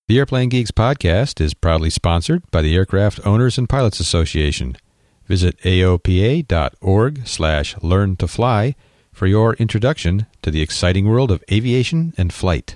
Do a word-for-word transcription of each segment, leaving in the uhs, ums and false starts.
The Airplane Geeks podcast is proudly sponsored by the Aircraft Owners and Pilots Association. Visit A O P A dot org slash learn to fly for your introduction to the exciting world of aviation and flight.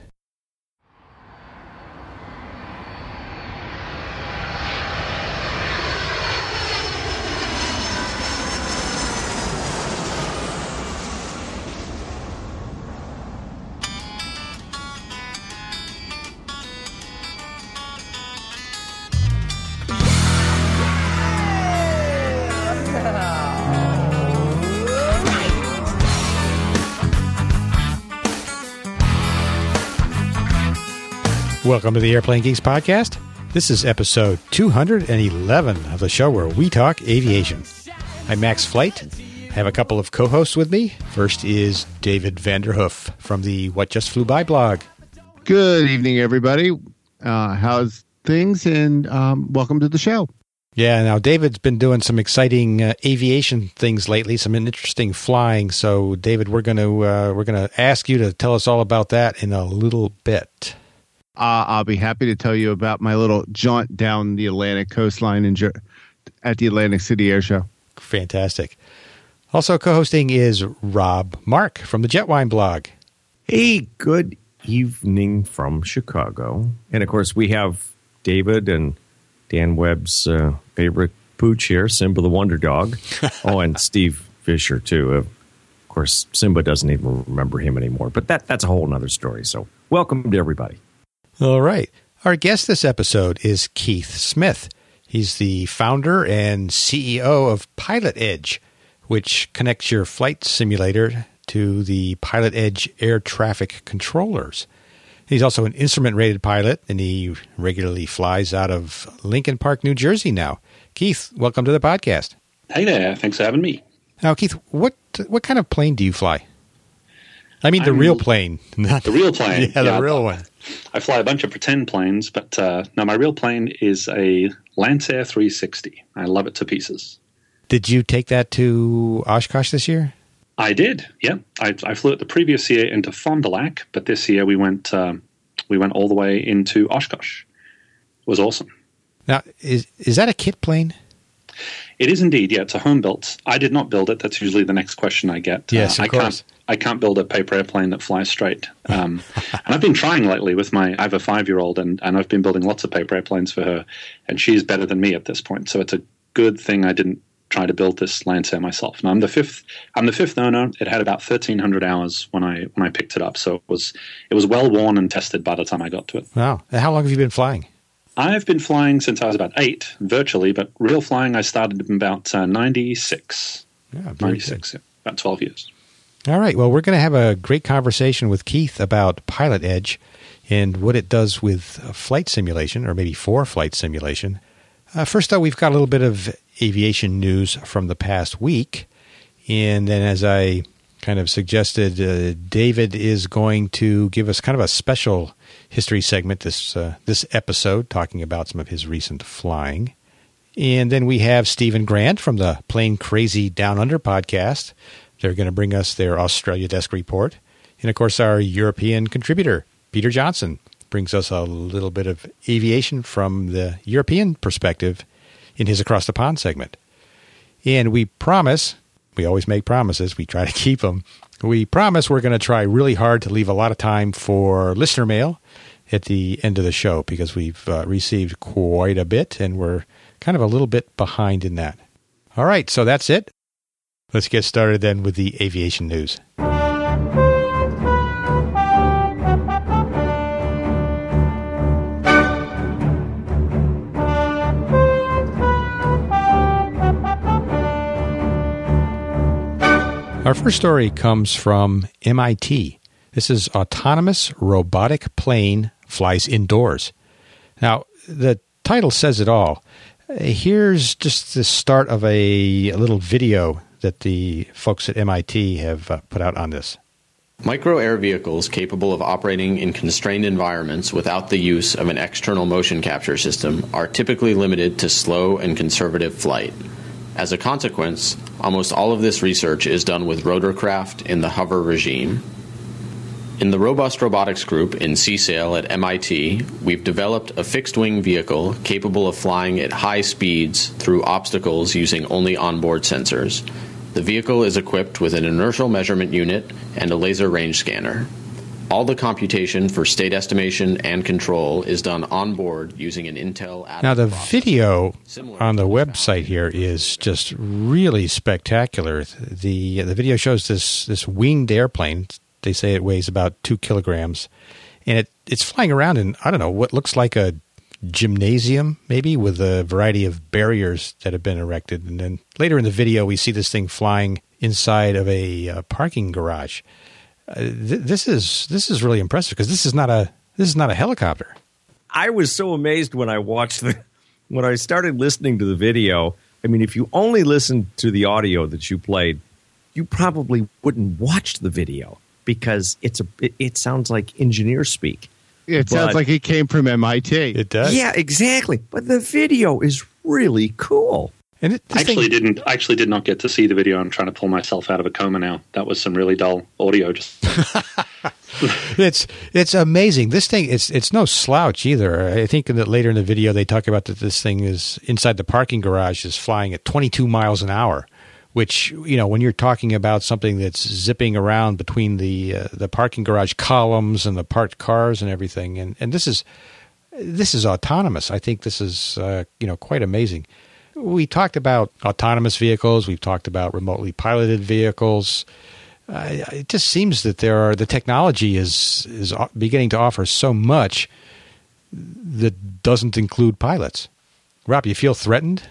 Welcome to the Airplane Geeks podcast. This is episode two hundred eleven of the show where we talk aviation. I'm Max Flight. I have a couple of co-hosts with me. First is David Vanderhoof from the What Just Flew By blog. Good evening, everybody. Uh, how's things? And um, welcome to the show. Yeah, now David's been doing some exciting uh, aviation things lately, some interesting flying. So, David, we're going to uh, we're going to ask you to tell us all about that in a little bit. Uh, I'll be happy to tell you about my little jaunt down the Atlantic coastline in Jer- at the Atlantic City Air Show. Fantastic. Also co-hosting is Rob Mark from the Jetwine blog. Hey, good evening from Chicago. And, of course, we have David and Dan Webb's uh, favorite pooch here, Simba the Wonder Dog. Oh, and Steve Fisher, too. Uh, of course, Simba doesn't even remember him anymore. But that that's a whole other story. So welcome to everybody. All right. Our guest this episode is Keith Smith. He's the founder and C E O of Pilot Edge, which connects your flight simulator to the Pilot Edge air traffic controllers. He's also an instrument-rated pilot, and he regularly flies out of Lincoln Park, New Jersey now. Keith, welcome to the podcast. Hey there. Thanks for having me. Now, Keith, what what kind of plane do you fly? I mean the I'm, real plane. Not the real plane. yeah, the yeah, real one. I fly a bunch of pretend planes, but uh, no, my real plane is a Lancer three sixty. I love it to pieces. Did you take that to Oshkosh this year? I did, yeah. I, I flew it the previous year into Fond du Lac, but this year we went um, we went all the way into Oshkosh. It was awesome. Now, is is that a kit plane? It is indeed, yeah. It's a home built. I did not build it. That's usually the next question I get. Yes, uh, of I course. Can't, I can't build a paper airplane that flies straight. Um, and I've been trying lately with my, I have a five-year-old, and, and I've been building lots of paper airplanes for her, and she's better than me at this point. So it's a good thing I didn't try to build this Lancer myself. Now, I'm the fifth, I'm the fifth owner. It had about thirteen hundred hours when I when I picked it up, so it was it was well worn and tested by the time I got to it. Wow. And how long have you been flying? I've been flying since I was about eight, virtually, but real flying I started in about uh, ninety-six. Yeah, ninety-six, yeah, about twelve years. All right. Well, we're going to have a great conversation with Keith about Pilot Edge and what it does with flight simulation, or maybe for flight simulation. Uh, first, though, we've got a little bit of aviation news from the past week. And then, as I kind of suggested, uh, David is going to give us kind of a special history segment this uh, this episode, talking about some of his recent flying. And then we have Stephen Grant from the Plane Crazy Down Under podcast. They're going to bring us their Australia Desk report. And, of course, our European contributor, Peter Johnson, brings us a little bit of aviation from the European perspective in his Across the Pond segment. And we promise, we always make promises, we try to keep them, we promise we're going to try really hard to leave a lot of time for listener mail at the end of the show, because we've uh, received quite a bit, and we're kind of a little bit behind in that. All right, so that's it. Let's get started then with the aviation news. Our first story comes from M I T. This is Autonomous Robotic Plane Flies Indoors. Now, the title says it all. Here's just the start of a, a little video that the folks at M I T have uh, put out on this. Micro air vehicles capable of operating in constrained environments without the use of an external motion capture system are typically limited to slow and conservative flight. As a consequence, almost all of this research is done with rotorcraft in the hover regime. In the Robust Robotics Group in C S A I L at M I T, we've developed a fixed-wing vehicle capable of flying at high speeds through obstacles using only onboard sensors. The vehicle is equipped with an inertial measurement unit and a laser range scanner. All the computation for state estimation and control is done on board using an Intel Atom Now, the processor. video Similar on the to website here is just really spectacular. The the video shows this, this winged airplane. They say it weighs about two kilograms. And it, it's flying around in, I don't know, what looks like a gymnasium, maybe, with a variety of barriers that have been erected. And then later in the video, we see this thing flying inside of a uh, parking garage. Uh, th- this is this is really impressive because this is not a this is not a helicopter. I was so amazed when I watched the when I started listening to the video. I mean, if you only listened to the audio that you played, you probably wouldn't watch the video because it's a it, it sounds like engineer speak. It sounds But- like it came from M I T. It does. Yeah, exactly. But the video is really cool. And it, I this actually thing, didn't. I actually did not get to see the video. I'm trying to pull myself out of a coma now. That was some really dull audio. Just it's it's amazing. This thing it's it's no slouch either. I think that later in the video they talk about that this thing is inside the parking garage is flying at twenty-two miles an hour, which, you know, when you're talking about something that's zipping around between the uh, the parking garage columns and the parked cars and everything, and and this is this is autonomous. I think this is uh, you know quite amazing. We talked about autonomous vehicles. We've talked about remotely piloted vehicles. Uh, it just seems that there are the technology is is beginning to offer so much that doesn't include pilots. Rob, you feel threatened?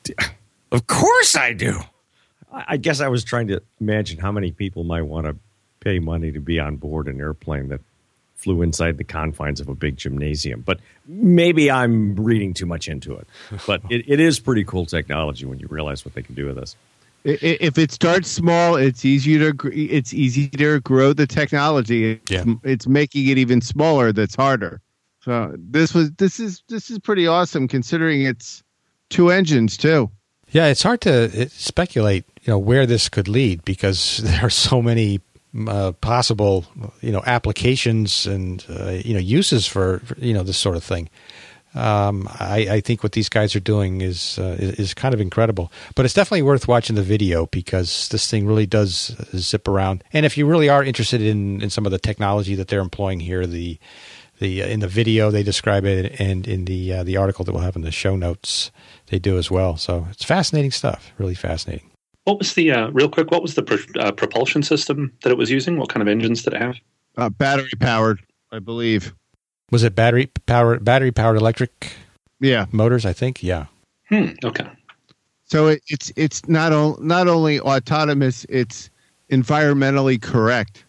Of course I do. I I guess I was trying to imagine how many people might want to pay money to be on board an airplane that flew inside the confines of a big gymnasium. But maybe I'm reading too much into it. But it, it is pretty cool technology when you realize what they can do with this. I- i- If it starts small, it's easier to gr- it's easy to grow the technology. It's, Yeah. it's making it even smaller that's harder. So this was this is this is pretty awesome considering it's two engines too. Yeah, it's hard to uh, speculate, you know, where this could lead because there are so many uh, possible, you know, applications and uh, you know uses for, for you know this sort of thing. Um, I, I think what these guys are doing is, uh, is is kind of incredible, but it's definitely worth watching the video because this thing really does zip around. And if you really are interested in, in some of the technology that they're employing here, the the uh, in the video they describe it, and in the uh, the article that we'll have in the show notes, they do as well. So it's fascinating stuff, really fascinating. what was the uh, real quick? What was the pr- uh, propulsion system that it was using? What kind of engines did it have? Uh, battery powered, I believe. Was it battery powered battery powered electric Yeah. motors? I think, yeah. Hmm. Okay. So it, it's it's not o- not only autonomous, it's environmentally correct.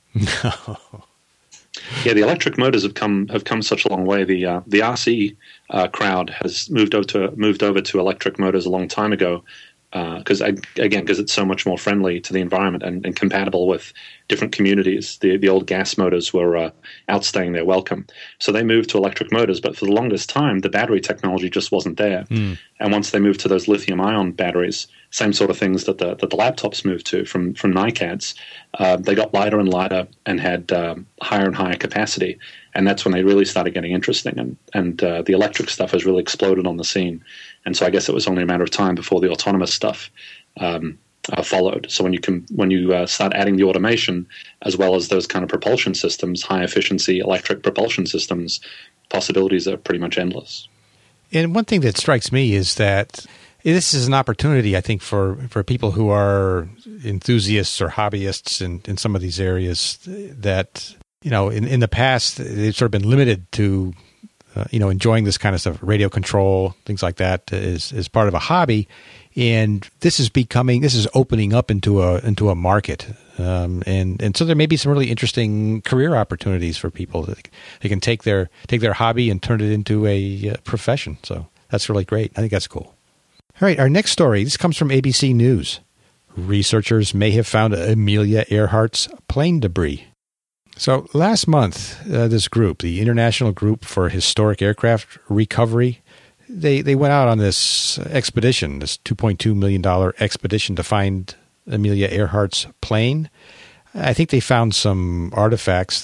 Yeah, the electric motors have come have come such a long way. The uh, the R C uh, crowd has moved over to moved over to electric motors a long time ago because uh, again because it's so much more friendly to the environment and, and compatible with different communities. The the old gas motors were uh, outstaying their welcome, so they moved to electric motors. But for the longest time, the battery technology just wasn't there. Mm. And once they moved to those lithium ion batteries, same sort of things that the that the laptops moved to from from NiCads, uh, they got lighter and lighter and had um, higher and higher capacity. And that's when they really started getting interesting. And and uh, the electric stuff has really exploded on the scene. And so I guess it was only a matter of time before the autonomous stuff um, uh, followed. So when you can when you uh, start adding the automation as well as those kind of propulsion systems, high efficiency electric propulsion systems, possibilities are pretty much endless. And one thing that strikes me is that this is an opportunity, I think, for, for people who are enthusiasts or hobbyists in, in some of these areas that, you know, in, in the past, they've sort of been limited to, uh, you know, enjoying this kind of stuff, radio control, things like that is, is part of a hobby. And this is becoming, this is opening up into a, into a market. Um, and, and so there may be some really interesting career opportunities for people that they can take their, take their hobby and turn it into a uh, profession. So that's really great. I think that's cool. All right, our next story, this comes from A B C News. Researchers may have found Amelia Earhart's plane debris. So last month, uh, this group, the International Group for Historic Aircraft Recovery, they, they went out on this expedition, this two point two million dollars expedition to find Amelia Earhart's plane. I think they found some artifacts that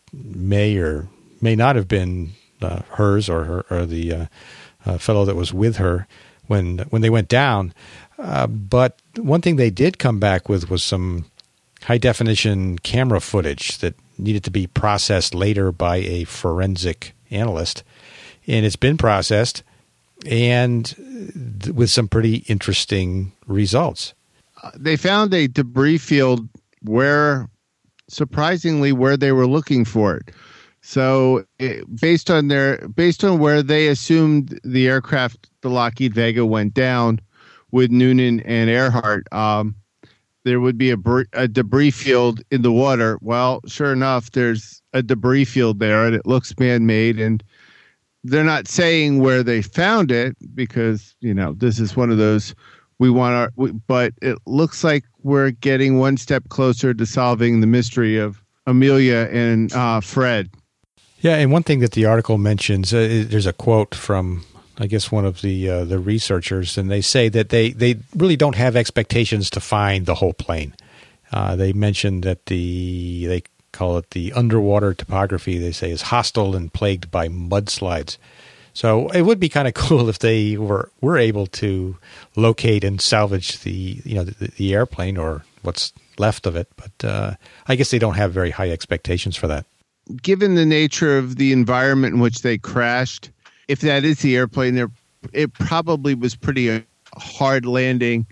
may or may not have been uh, hers or her or the uh, uh, fellow that was with her when when they went down. Uh, but one thing they did come back with was some high-definition camera footage that needed to be processed later by a forensic analyst. And it's been processed, and th- with some pretty interesting results. Uh, they found a debris field where, surprisingly, where they were looking for it. So, it, based on their based on where they assumed the aircraft, the Lockheed Vega, went down with Noonan and Earhart, um, there would be a, br- a debris field in the water. Well, sure enough, there's a debris field there, and it looks man-made. And they're not saying where they found it because, you know, this is one of those we want our. We, but it looks like we're getting one step closer to solving the mystery of Amelia and uh, Fred. Yeah, and one thing that the article mentions, uh, there's a quote from, I guess, one of the uh, the researchers, and they say that they, they really don't have expectations to find the whole plane. Uh, they mentioned that the, they call it the underwater topography, they say, is hostile and plagued by mudslides. So it would be kind of cool if they were, were able to locate and salvage the, you know, the, the airplane or what's left of it. But uh, I guess they don't have very high expectations for that. Given the nature of the environment in which they crashed, if that is the airplane, there, it probably was pretty a hard landing,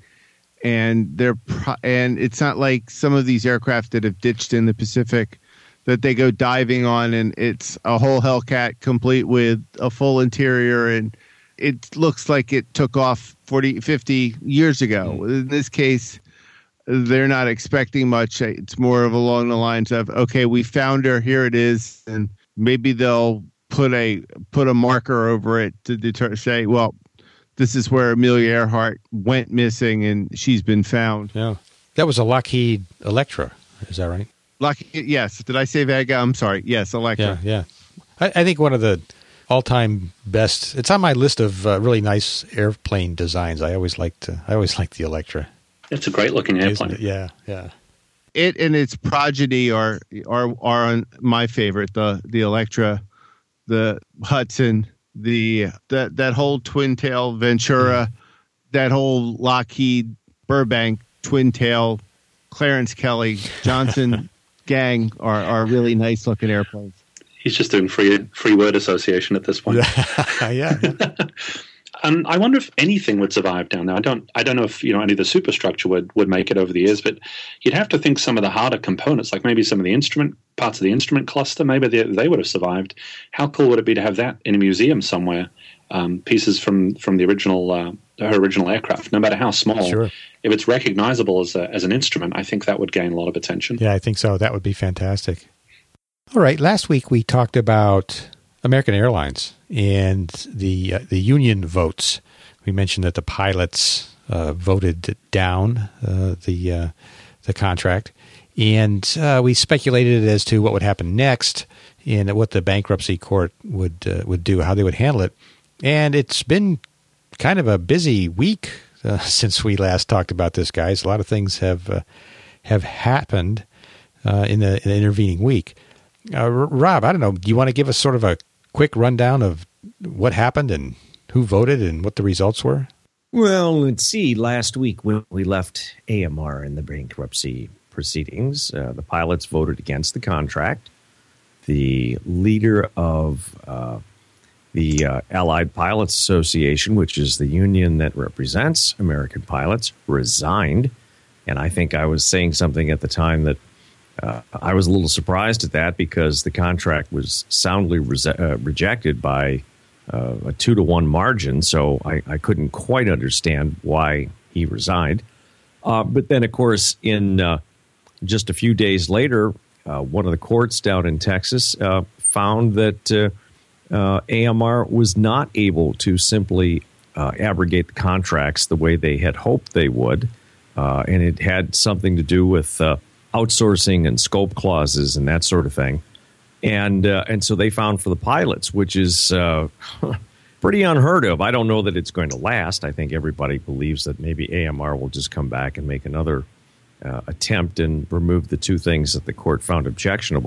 and they're pro- and it's not like some of these aircraft that have ditched in the Pacific that they go diving on, and it's a whole Hellcat complete with a full interior, and it looks like it took off forty, fifty years ago. In this case, they're not expecting much. It's more of along the lines of, okay, we found her, here it is, and maybe they'll put a put a marker over it to deter, say, well, this is where Amelia Earhart went missing, and she's been found. Yeah, that was a Lockheed Electra. Is that right? Lockheed, yes. Did I say Vega? I'm sorry. Yes, Electra. Yeah, yeah. I, I think one of the all-time best. It's on my list of uh, really nice airplane designs. I always liked. Uh, I always liked the Electra. It's a great-looking airplane. Yeah, yeah. It and its progeny are are are on my favorite. The the Electra, the Hudson, the that that whole twin tail Ventura, that whole Lockheed Burbank twin tail Clarence Kelly Johnson gang are are really nice looking airplanes. He's just doing free free word association at this point. yeah. Um, I wonder if anything would survive down there. I don't. I don't know if you know any of the superstructure would, would make it over the years, but you'd have to think some of the harder components, like maybe some of the instrument parts of the instrument cluster, maybe they, they would have survived. How cool would it be to have that in a museum somewhere? Um, pieces from from the original uh, her original aircraft, no matter how small. Sure. If it's recognizable as a, as an instrument, I think that would gain a lot of attention. Yeah, I think so. That would be fantastic. All right. Last week we talked about American Airlines and the uh, the union votes. We mentioned that the pilots uh, voted down uh, the uh, the contract, and uh, we speculated as to what would happen next and what the bankruptcy court would uh, would do, how they would handle it. And it's been kind of a busy week uh, since we last talked about this, guys. A lot of things have uh, have happened uh, in, the, in the intervening week. Uh, Rob, I don't know. Do you want to give us sort of a quick rundown of what happened and who voted and what the results were? Well, let's see. Last week when we left A M R in the bankruptcy proceedings, uh, the pilots voted against the contract. The leader of uh, the uh, Allied Pilots Association, which is the union that represents American pilots, resigned. And I think I was saying something at the time that Uh, I was a little surprised at that because the contract was soundly re- uh, rejected by uh, a two to one margin. So I, I couldn't quite understand why he resigned. Uh, but then, of course, in uh, just a few days later, uh, one of the courts down in Texas uh, found that uh, uh, A M R was not able to simply uh, abrogate the contracts the way they had hoped they would. Uh, and it had something to do with uh, outsourcing and scope clauses and that sort of thing. And uh, and so they found for the pilots, which is uh, pretty unheard of. I don't know that it's going to last. I think everybody believes that maybe A M R will just come back and make another uh, attempt and remove the two things that the court found objectionable.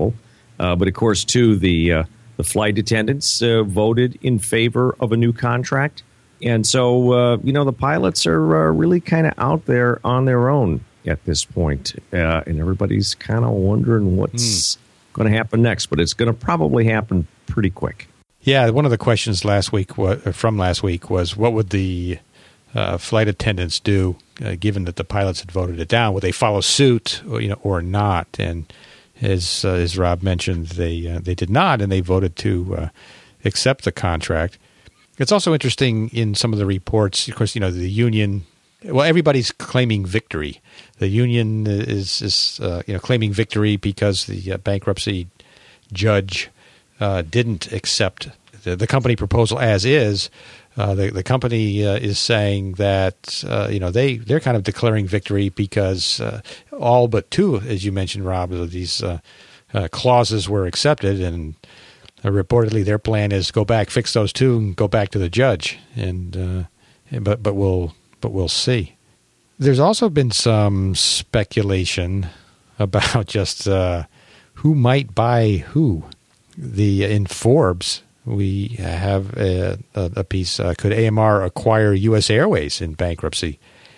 Uh, but of course, too, the uh, the flight attendants uh, voted in favor of a new contract. And so, uh, you know, the pilots are uh, really kind of out there on their own at this point. Uh, and everybody's kind of wondering what's mm. going to happen next. But it's going to probably happen pretty quick. Yeah, one of the questions last week from last week was, what would the uh, flight attendants do, uh, given that the pilots had voted it down? Would they follow suit, or, you know, or not? And as uh, as Rob mentioned, they uh, they did not, and they voted to uh, accept the contract. It's also interesting in some of the reports, of course, you know, the union. Well, everybody's claiming victory. The union is is uh, you know claiming victory because the uh, bankruptcy judge uh, didn't accept the, the company proposal as is. Uh, the the company uh, is saying that uh, you know they they're kind of declaring victory because uh, all but two, as you mentioned, Rob, of these uh, uh, clauses were accepted, and uh, reportedly their plan is go back, fix those two, and go back to the judge. And uh, but but we'll but we'll see. There's also been some speculation about just uh, who might buy who. The in Forbes, we have a, a piece, uh, could A M R acquire U S Airways in bankruptcy?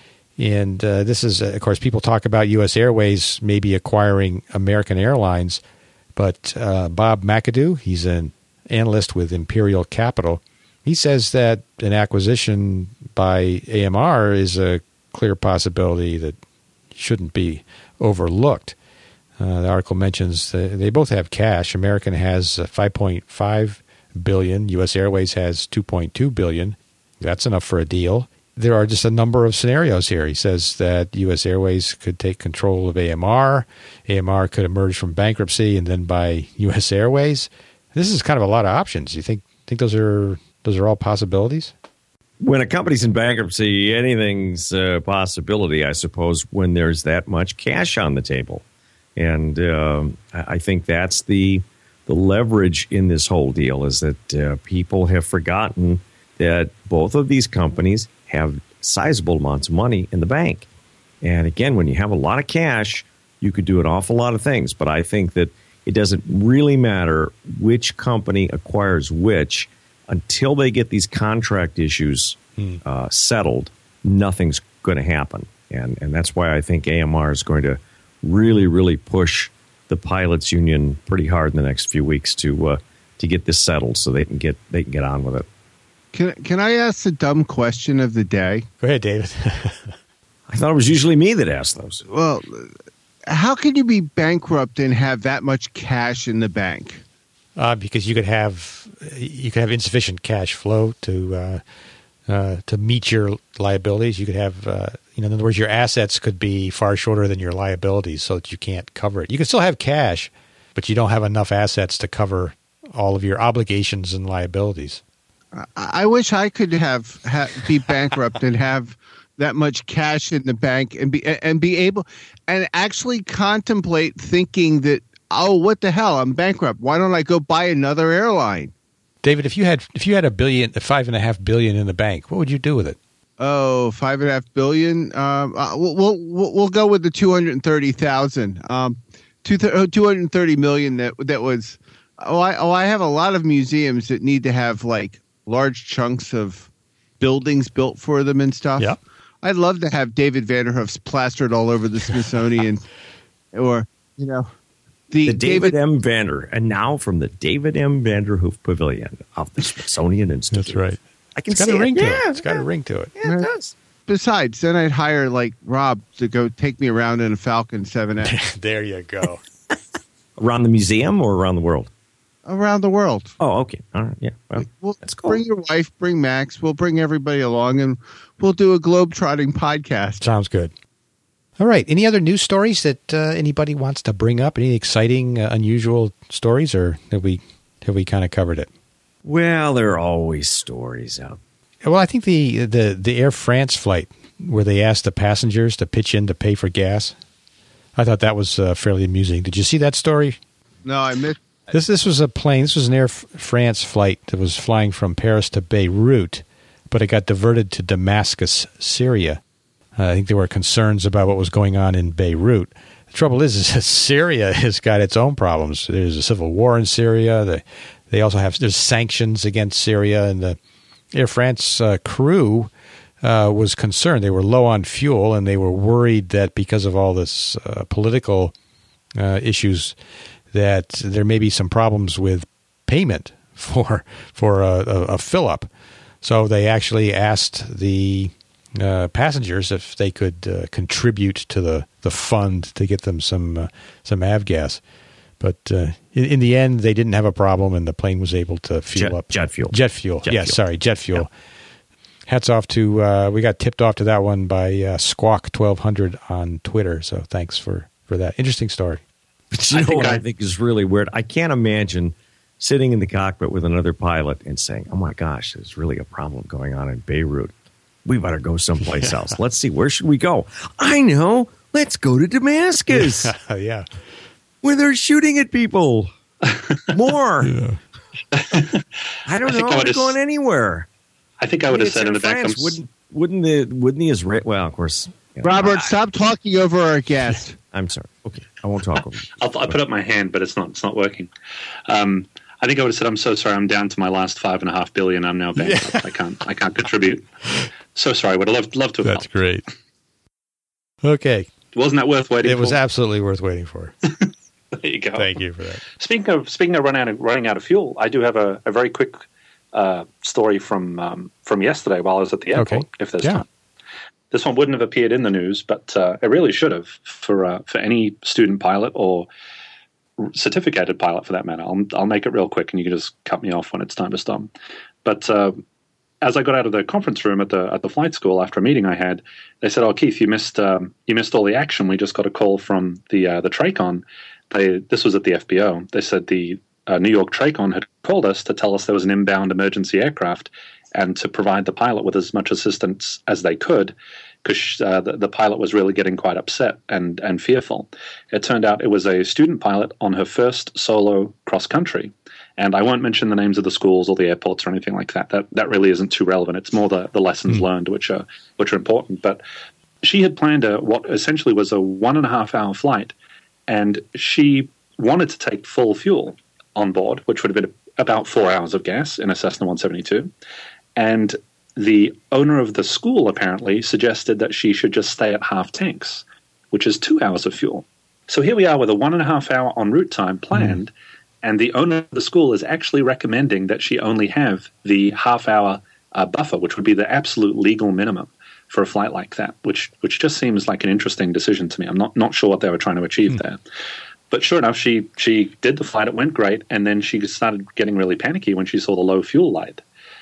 And uh, this is, uh, of course, people talk about U S Airways maybe acquiring American Airlines, but uh, Bob McAdoo, he's an analyst with Imperial Capital, he says that an acquisition by A M R is a clear possibility that shouldn't be overlooked. Uh, the article mentions uh, they both have cash. American has uh, five point five billion dollars. U S Airways has two point two billion dollars. That's enough for a deal. There are just a number of scenarios here. He says that U S Airways could take control of A M R. A M R could emerge from bankruptcy and then buy U S Airways. This is kind of a lot of options. You think think those are those are all possibilities? When a company's in bankruptcy, anything's a possibility, I suppose, when there's that much cash on the table. And um, I think that's the the leverage in this whole deal, is that uh, people have forgotten that both of these companies have sizable amounts of money in the bank. And again, when you have a lot of cash, you could do an awful lot of things. But I think that it doesn't really matter which company acquires which until they get these contract issues hmm. uh, settled. Nothing's going to happen. And, and that's why I think A M R is going to really, really push the pilots union pretty hard in the next few weeks to uh, to get this settled, so they can get they can get on with it. Can can I ask the dumb question of the day? Go ahead, David. I thought it was usually me that asked those. Well, how can you be bankrupt and have that much cash in the bank? Uh, because you could have you could have insufficient cash flow to uh, uh, to meet your liabilities. You could have uh, you know, in other words, your assets could be far shorter than your liabilities, so that you can't cover it. You can still have cash, but you don't have enough assets to cover all of your obligations and liabilities. I wish I could have ha- be bankrupt and have that much cash in the bank and be and be able and actually contemplate thinking that, oh, what the hell, I'm bankrupt. Why don't I go buy another airline? David, if you had if you had a billion, five and a half billion in the bank, what would you do with it? Oh, five and a half billion. Um, uh, we'll, we'll we'll go with the two hundred thirty thousand. Um, two two hundred thirty million. That that was. Oh, I oh I have a lot of museums that need to have like large chunks of buildings built for them and stuff. Yeah. I'd love to have David Vanderhoofs plastered all over the Smithsonian, or you know, the, the David, David M. Vander, and now from the David M. Vanderhoof Pavilion of the Smithsonian Institute. That's right. I can it's got see a ring it. to Yeah, it. It's got yeah. a ring to it. Yeah, it does. Besides, then I'd hire like Rob to go take me around in a Falcon seven X. There you go. Around the museum or around the world? Around the world. Oh, okay. All right. Yeah. Well, we'll that's cool. Bring your wife, bring Max. We'll bring everybody along, and we'll do a globe-trotting podcast. Sounds good. All right. Any other news stories that uh, anybody wants to bring up? Any exciting, uh, unusual stories, or have we have we kind of covered it? Well, there are always stories out. Well, I think the, the, the Air France flight where they asked the passengers to pitch in to pay for gas, I thought that was uh, fairly amusing. Did you see that story? No, I missed. This this was a plane. This was an Air France flight that was flying from Paris to Beirut, but it got diverted to Damascus, Syria. Uh, I think there were concerns about what was going on in Beirut. trouble is, is that Syria has got its own problems. There's a civil war in Syria. They, they also have there's sanctions against Syria, and the Air France uh, crew uh, was concerned. They were low on fuel, and they were worried that because of all this uh, political uh, issues, that there may be some problems with payment for for a, a, a fill up. So they actually asked the uh, passengers if they could uh, contribute to the, the fund to get them some uh, some avgas. But uh, in, in the end, they didn't have a problem, and the plane was able to fuel jet, up. Jet fuel. Jet fuel. Jet yes, fuel. sorry, jet fuel. Yeah. Hats off to, uh, we got tipped off to that one by uh, Squawk twelve hundred on Twitter. So thanks for, for that. Interesting story. But you I know think what I, I- think is really weird? I can't imagine sitting in the cockpit with another pilot and saying, oh my gosh, there's really a problem going on in Beirut. We better go someplace Yeah. else. Let's see, where should we go? I know. Let's go to Damascus, yeah. where they're shooting at people. More. Yeah. I don't I think know. I I'm would've going s- anywhere. I think I would have It's said in the back. France. I'm s- Wouldn't, wouldn't the wouldn't the Israel? Well, of course. you know, Robert, stop talking over our guest. I'm sorry. Okay, I won't talk over you. I'll, I put up my hand, but it's not. It's not working. Um, I think I would have said, "I'm so sorry. I'm down to my last five and a half billion. I'm now bankrupt. I can't. I can't contribute. So sorry. Would have loved, loved to have That's helped. great. Okay. Wasn't that worth waiting It was for? absolutely worth waiting for. There you go. Thank you for that. Speaking of speaking of running out of, running out of fuel, I do have a, a very quick uh, story from um, from yesterday while I was at the airport. Okay. If there's Yeah. time, this one wouldn't have appeared in the news, but uh, it really should have for uh, for any student pilot or certificated pilot, for that matter. I'll I'll make it real quick, and you can just cut me off when it's time to stop. But uh, as I got out of the conference room at the at the flight school after a meeting I had, they said, "Oh, Keith, you missed um, you missed all the action. We just got a call from the uh, the TRACON. They this was at the F B O. They said the uh, New York TRACON had called us to tell us there was an inbound emergency aircraft and to provide the pilot with as much assistance as they could, because uh, the, the pilot was really getting quite upset and and fearful. It turned out it was a student pilot on her first solo cross country." And I won't mention the names of the schools or the airports or anything like that. That that really isn't too relevant. It's more the, the lessons learned, which are which are important. But she had planned a what essentially was a one and a half hour flight, and she wanted to take full fuel on board, which would have been about four hours of gas in a Cessna one seventy-two. And the owner of the school apparently suggested that she should just stay at half tanks, which is two hours of fuel. So here we are with a one and a half hour en route time planned. Mm. And the owner of the school is actually recommending that she only have the half-hour uh, buffer, which would be the absolute legal minimum for a flight like that, which which just seems like an interesting decision to me. I'm not, not sure what they were trying to achieve mm. there. But sure enough, she she did the flight. It went great. And then she started getting really panicky when she saw the low fuel light.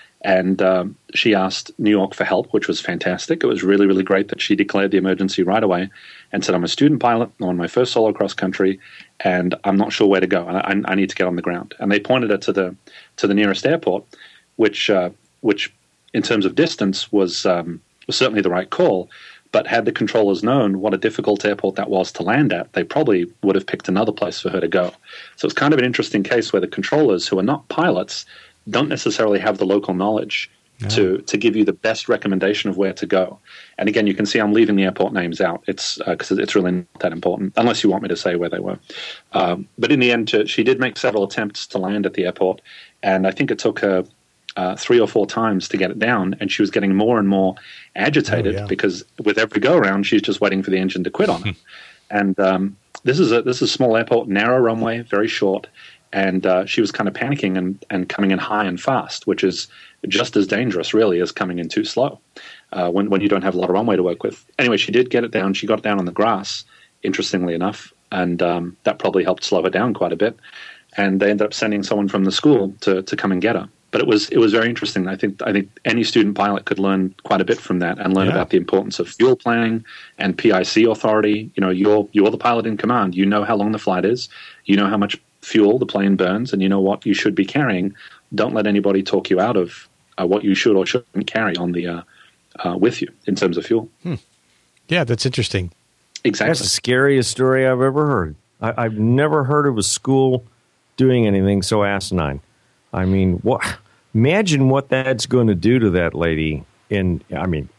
And um, she asked New York for help, which was fantastic. It was really, really great that she declared the emergency right away and said, "I'm a student pilot. I'm on my first solo cross country, and I'm not sure where to go. I, I need to get on the ground." And they pointed her to the to the nearest airport, which uh, which in terms of distance was um, was certainly the right call. But had the controllers known what a difficult airport that was to land at, they probably would have picked another place for her to go. So it's kind of an interesting case where the controllers, who are not pilots, don't necessarily have the local knowledge no. to to give you the best recommendation of where to go. And again, you can see I'm leaving the airport names out. It's because uh, it's really not that important, unless you want me to say where they were. Um, but in the end, uh, she did make several attempts to land at the airport, and I think it took her uh, three or four times to get it down, and she was getting more and more agitated oh, yeah. because with every go-around, she's just waiting for the engine to quit on her. And um, this is a this is a small airport, narrow runway, very short. And uh, she was kind of panicking and, and coming in high and fast, which is just as dangerous, really, as coming in too slow uh, when, when you don't have a lot of runway to work with. Anyway, she did get it down. She got it down on the grass, interestingly enough, and um, that probably helped slow her down quite a bit. And they ended up sending someone from the school to, to come and get her. But it was it was very interesting. I think I think any student pilot could learn quite a bit from that and learn yeah. about the importance of fuel planning and P I C authority. You know, you're you're the pilot in command. You know how long the flight is. You know how much fuel the plane burns, and you know what you should be carrying. Don't let anybody talk you out of uh, what you should or shouldn't carry on the uh, uh, with you in terms of fuel. Hmm. Yeah, that's interesting. Exactly, that's the scariest story I've ever heard. I, I've never heard of a school doing anything so asinine. I mean, what? Imagine what that's going to do to that lady. In, I mean,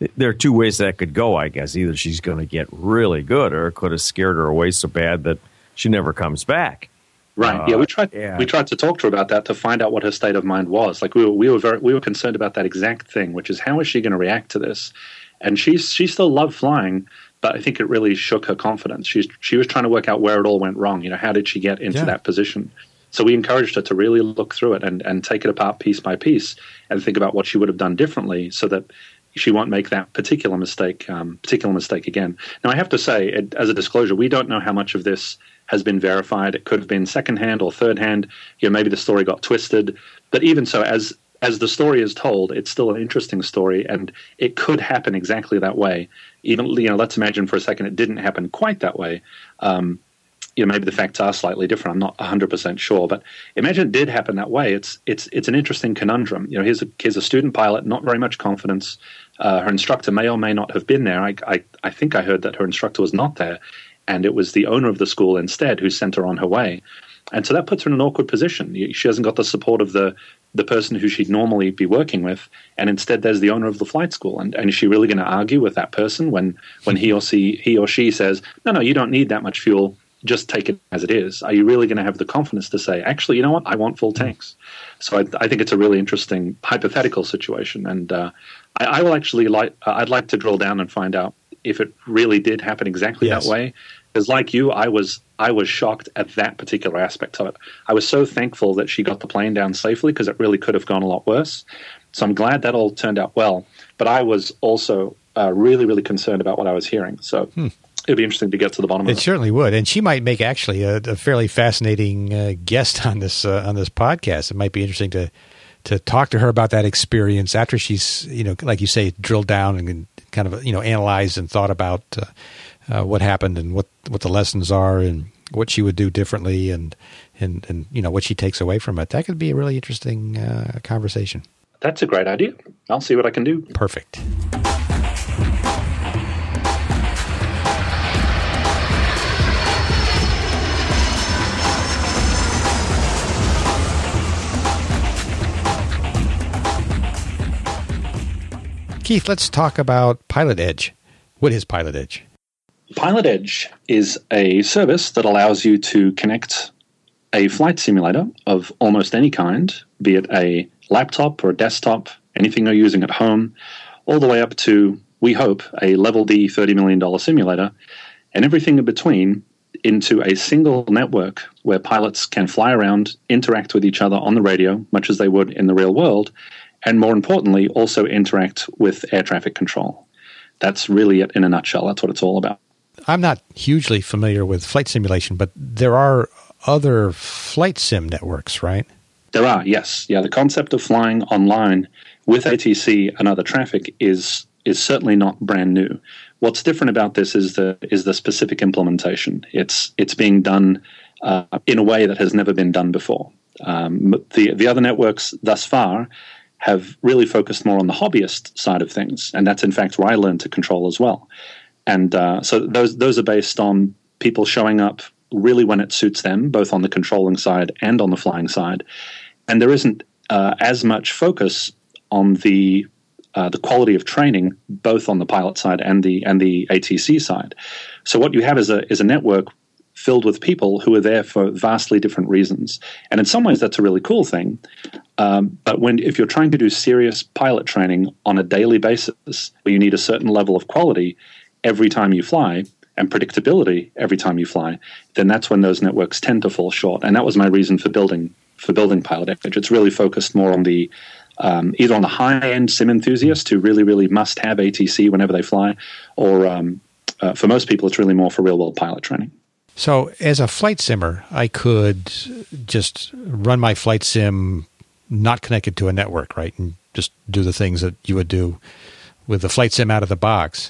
there are two ways that could go, I guess. Either she's going to get really good, or it could have scared her away so bad that she never comes back. Right. Uh, yeah, we tried. yeah. We tried to talk to her about that to find out what her state of mind was. Like we were, we were very, we were concerned about that exact thing, which is how is she going to react to this? And she she still loved flying, but I think it really shook her confidence. She's she was trying to work out where it all went wrong. You know, how did she get into Yeah. that position? So we encouraged her to really look through it and and take it apart piece by piece and think about what she would have done differently, so that she won't make that particular mistake um, particular mistake again. Now, I have to say, it, as a disclosure, we don't know how much of this has been verified. It could have been secondhand or thirdhand. You know, maybe the story got twisted. But even so, as as the story is told, it's still an interesting story, and it could happen exactly that way. Even, you know, let's imagine for a second it didn't happen quite that way. Um, you know, maybe the facts are slightly different. I'm not one hundred percent sure, but imagine it did happen that way. It's it's it's an interesting conundrum. You know, here's a here's a student pilot, not very much confidence. Uh, her instructor may or may not have been there. I, I I think I heard that her instructor was not there, and it was the owner of the school instead who sent her on her way. And so that puts her in an awkward position. She hasn't got the support of the the person who she'd normally be working with, and instead there's the owner of the flight school. And, and is she really going to argue with that person when when he or she he or she says, no, no, you don't need that much fuel, just take it as it is? Are you really going to have the confidence to say, actually, you know what, I want full tanks? So I, I think it's a really interesting hypothetical situation, and uh, I, I will actually like I'd like to drill down and find out if it really did happen exactly Yes. that way. Because like you, I was I was shocked at that particular aspect of it. I was so thankful that she got the plane down safely, because it really could have gone a lot worse. So I'm glad that all turned out well. But I was also uh, really, really concerned about what I was hearing. So Hmm. it'd be interesting to get to the bottom of It it. certainly would, and she might make actually a, a fairly fascinating uh, guest on this uh, on this podcast. It might be interesting to to talk to her about that experience after she's, you know, like you say, drilled down and kind of, you know, analyzed and thought about uh, uh, what happened and what, what the lessons are and what she would do differently, and and and you know what she takes away from it. That could be a really interesting uh, conversation. That's a great idea. I'll see what I can do. Perfect. Keith, let's talk about Pilot Edge. What is Pilot Edge? Pilot Edge is a service that allows you to connect a flight simulator of almost any kind, be it a laptop or a desktop, anything you're using at home, all the way up to, we hope, a Level D thirty million dollars simulator, and everything in between, into a single network where pilots can fly around, interact with each other on the radio, much as they would in the real world, and more importantly, also interact with air traffic control. That's really it in a nutshell. That's what it's all about. I'm not hugely familiar with flight simulation, but there are other flight sim networks, right? There are, yes. Yeah, the concept of flying online with A T C and other traffic is is certainly not brand new. What's different about this is the is the specific implementation. It's it's being done uh, in a way that has never been done before. Um, the the other networks thus far have really focused more on the hobbyist side of things, and that's in fact where I learned to control as well. And uh, so those those are based on people showing up really when it suits them, both on the controlling side and on the flying side. And there isn't uh, as much focus on the uh, the quality of training, both on the pilot side and the and the A T C side. So what you have is a is a network filled with people who are there for vastly different reasons. And in some ways, that's a really cool thing. Um, but when if you're trying to do serious pilot training on a daily basis, where you need a certain level of quality every time you fly and predictability every time you fly, then that's when those networks tend to fall short. And that was my reason for building for building Pilot Edge. It's really focused more on the um, either on the high-end sim enthusiast who really, really must have A T C whenever they fly, or um, uh, for most people, it's really more for real-world pilot training. So as a flight simmer, I could just run my flight sim not connected to a network, right, and just do the things that you would do with the flight sim out of the box.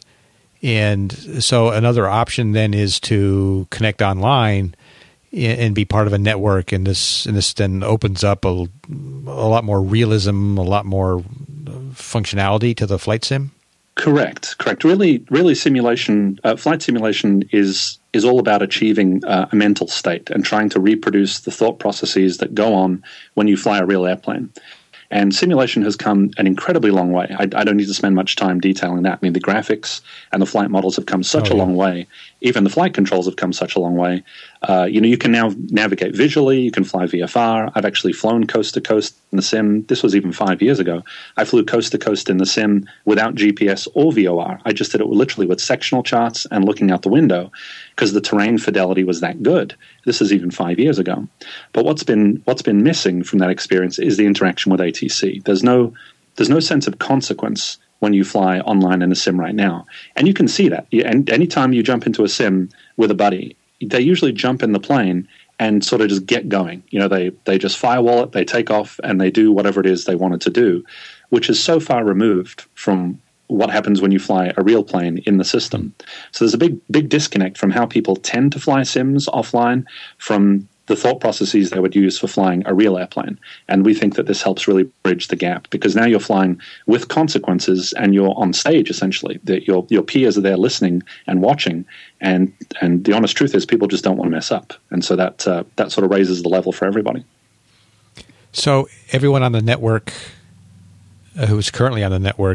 And so another option then is to connect online and be part of a network, and this and this then opens up a, a lot more realism, a lot more functionality to the flight sim. Correct, correct. Really, really, simulation, uh, flight simulation is is all about achieving uh, a mental state and trying to reproduce the thought processes that go on when you fly a real airplane. And simulation has come an incredibly long way. I, I don't need to spend much time detailing that. I mean, the graphics and the flight models have come such oh, a yeah. long way. Even the flight controls have come such a long way. Uh, you know, you can now navigate visually. You can fly V F R. I've actually flown coast to coast in the sim. This was even five years ago. I flew coast to coast in the sim without G P S or V O R. I just did it literally with sectional charts and looking out the window because the terrain fidelity was that good. This is even five years ago. But what's been what's been missing from that experience is the interaction with A T C. There's no there's no sense of consequence when you fly online in a sim right now. And you can see that. And anytime you jump into a sim with a buddy, they usually jump in the plane and sort of just get going. You know, they, they just firewall it, they take off, and they do whatever it is they wanted to do, which is so far removed from what happens when you fly a real plane in the system. So there's a big, big disconnect from how people tend to fly sims offline from the thought processes they would use for flying a real airplane. And we think that this helps really bridge the gap because now you're flying with consequences and you're on stage, essentially. That your your peers are there listening and watching. And and the honest truth is people just don't want to mess up. And so that uh, that sort of raises the level for everybody. So everyone on the network uh, who's currently on the network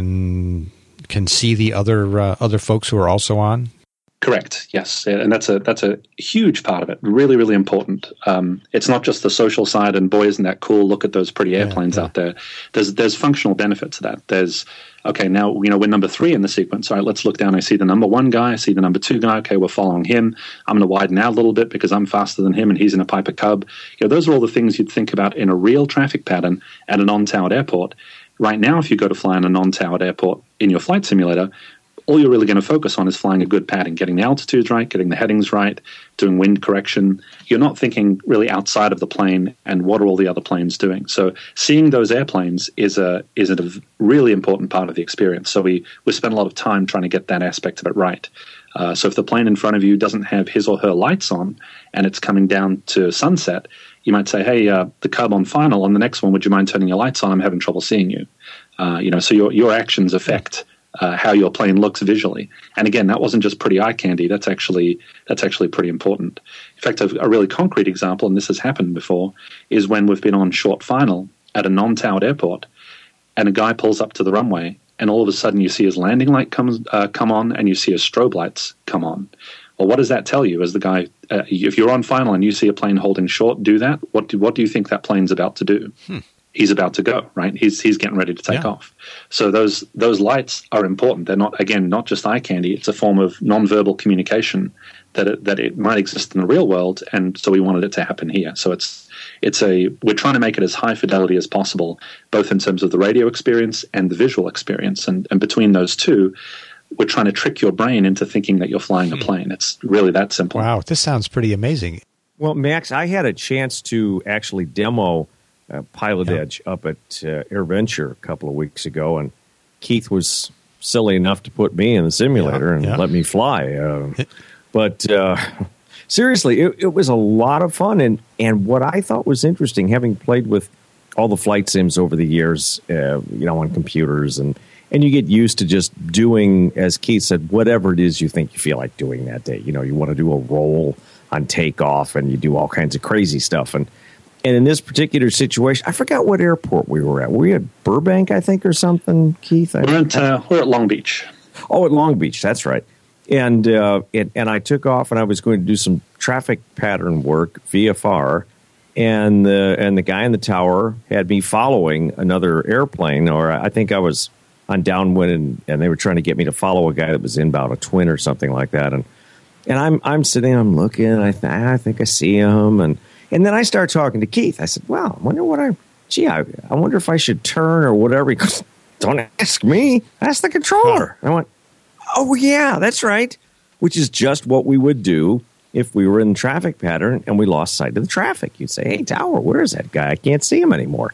can can see the other uh, other folks who are also on? Correct. Yes, and that's a that's a huge part of it. Really, really important. Um, it's not just the social side and boy, isn't that cool? Look at those pretty airplanes yeah, yeah. out there. There's there's functional benefit to that. There's okay now you know we're number three in the sequence. All right, let's look down. I see the number one guy. I see the number two guy. Okay, we're following him. I'm going to widen out a little bit because I'm faster than him and he's in a Piper Cub. You know, those are all the things you'd think about in a real traffic pattern at a non-towered airport. Right now, if you go to fly in a non-towered airport in your flight simulator, all you're really going to focus on is flying a good pattern, getting the altitudes right, getting the headings right, doing wind correction. You're not thinking really outside of the plane and what are all the other planes doing. So seeing those airplanes is a is a really important part of the experience. So we, we spend a lot of time trying to get that aspect of it right. Uh, so if the plane in front of you doesn't have his or her lights on and it's coming down to sunset, you might say, hey, uh, the Cub on final, on the next one, would you mind turning your lights on? I'm having trouble seeing you. Uh, you know, so your your actions affect Uh, how your plane looks visually. And again, that wasn't just pretty eye candy. That's actually that's actually pretty important. In fact, a, a really concrete example, and this has happened before, is when we've been on short final at a non-towered airport, and a guy pulls up to the runway, and all of a sudden you see his landing light comes uh, come on, and you see his strobe lights come on. Well, what does that tell you? As the guy, uh, if you're on final and you see a plane holding short, do that. What do what do you think that plane's about to do? Hmm. He's about to go, right? He's he's getting ready to take yeah. off. So those those lights are important. They're not, again, not just eye candy. It's a form of nonverbal communication that it, that it might exist in the real world, and so we wanted it to happen here. So it's it's a we're trying to make it as high fidelity as possible, both in terms of the radio experience and the visual experience. And, and between those two, we're trying to trick your brain into thinking that you're flying a plane. It's really that simple. Wow, this sounds pretty amazing. Well, Max, I had a chance to actually demo Uh, Pilot yeah. Edge up at uh, AirVenture a couple of weeks ago, and Keith was silly enough to put me in the simulator yeah, and yeah. let me fly. Uh, but uh, seriously, it, it was a lot of fun, and, and what I thought was interesting, having played with all the flight sims over the years, uh, you know, on computers, and, and you get used to just doing, as Keith said, whatever it is you think you feel like doing that day. You know, you want to do a roll on takeoff, and you do all kinds of crazy stuff, and And in this particular situation, I forgot what airport we were at. Were we at Burbank, I think, or something, Keith? We're at, uh, we're at Long Beach. Oh, at Long Beach. That's right. And, uh, it, and I took off, and I was going to do some traffic pattern work, V F R, and the, and the guy in the tower had me following another airplane, or I think I was on downwind, and, and they were trying to get me to follow a guy that was inbound, a twin or something like that. And and I'm I'm sitting, I'm looking, I, th- I think I see him, and And then I started talking to Keith. I said, well, I wonder what I, gee, I, I wonder if I should turn or whatever. He goes, don't ask me. Ask the controller. Huh. I went, oh, yeah, that's right. Which is just what we would do if we were in the traffic pattern and we lost sight of the traffic. You'd say, hey, tower, where is that guy? I can't see him anymore.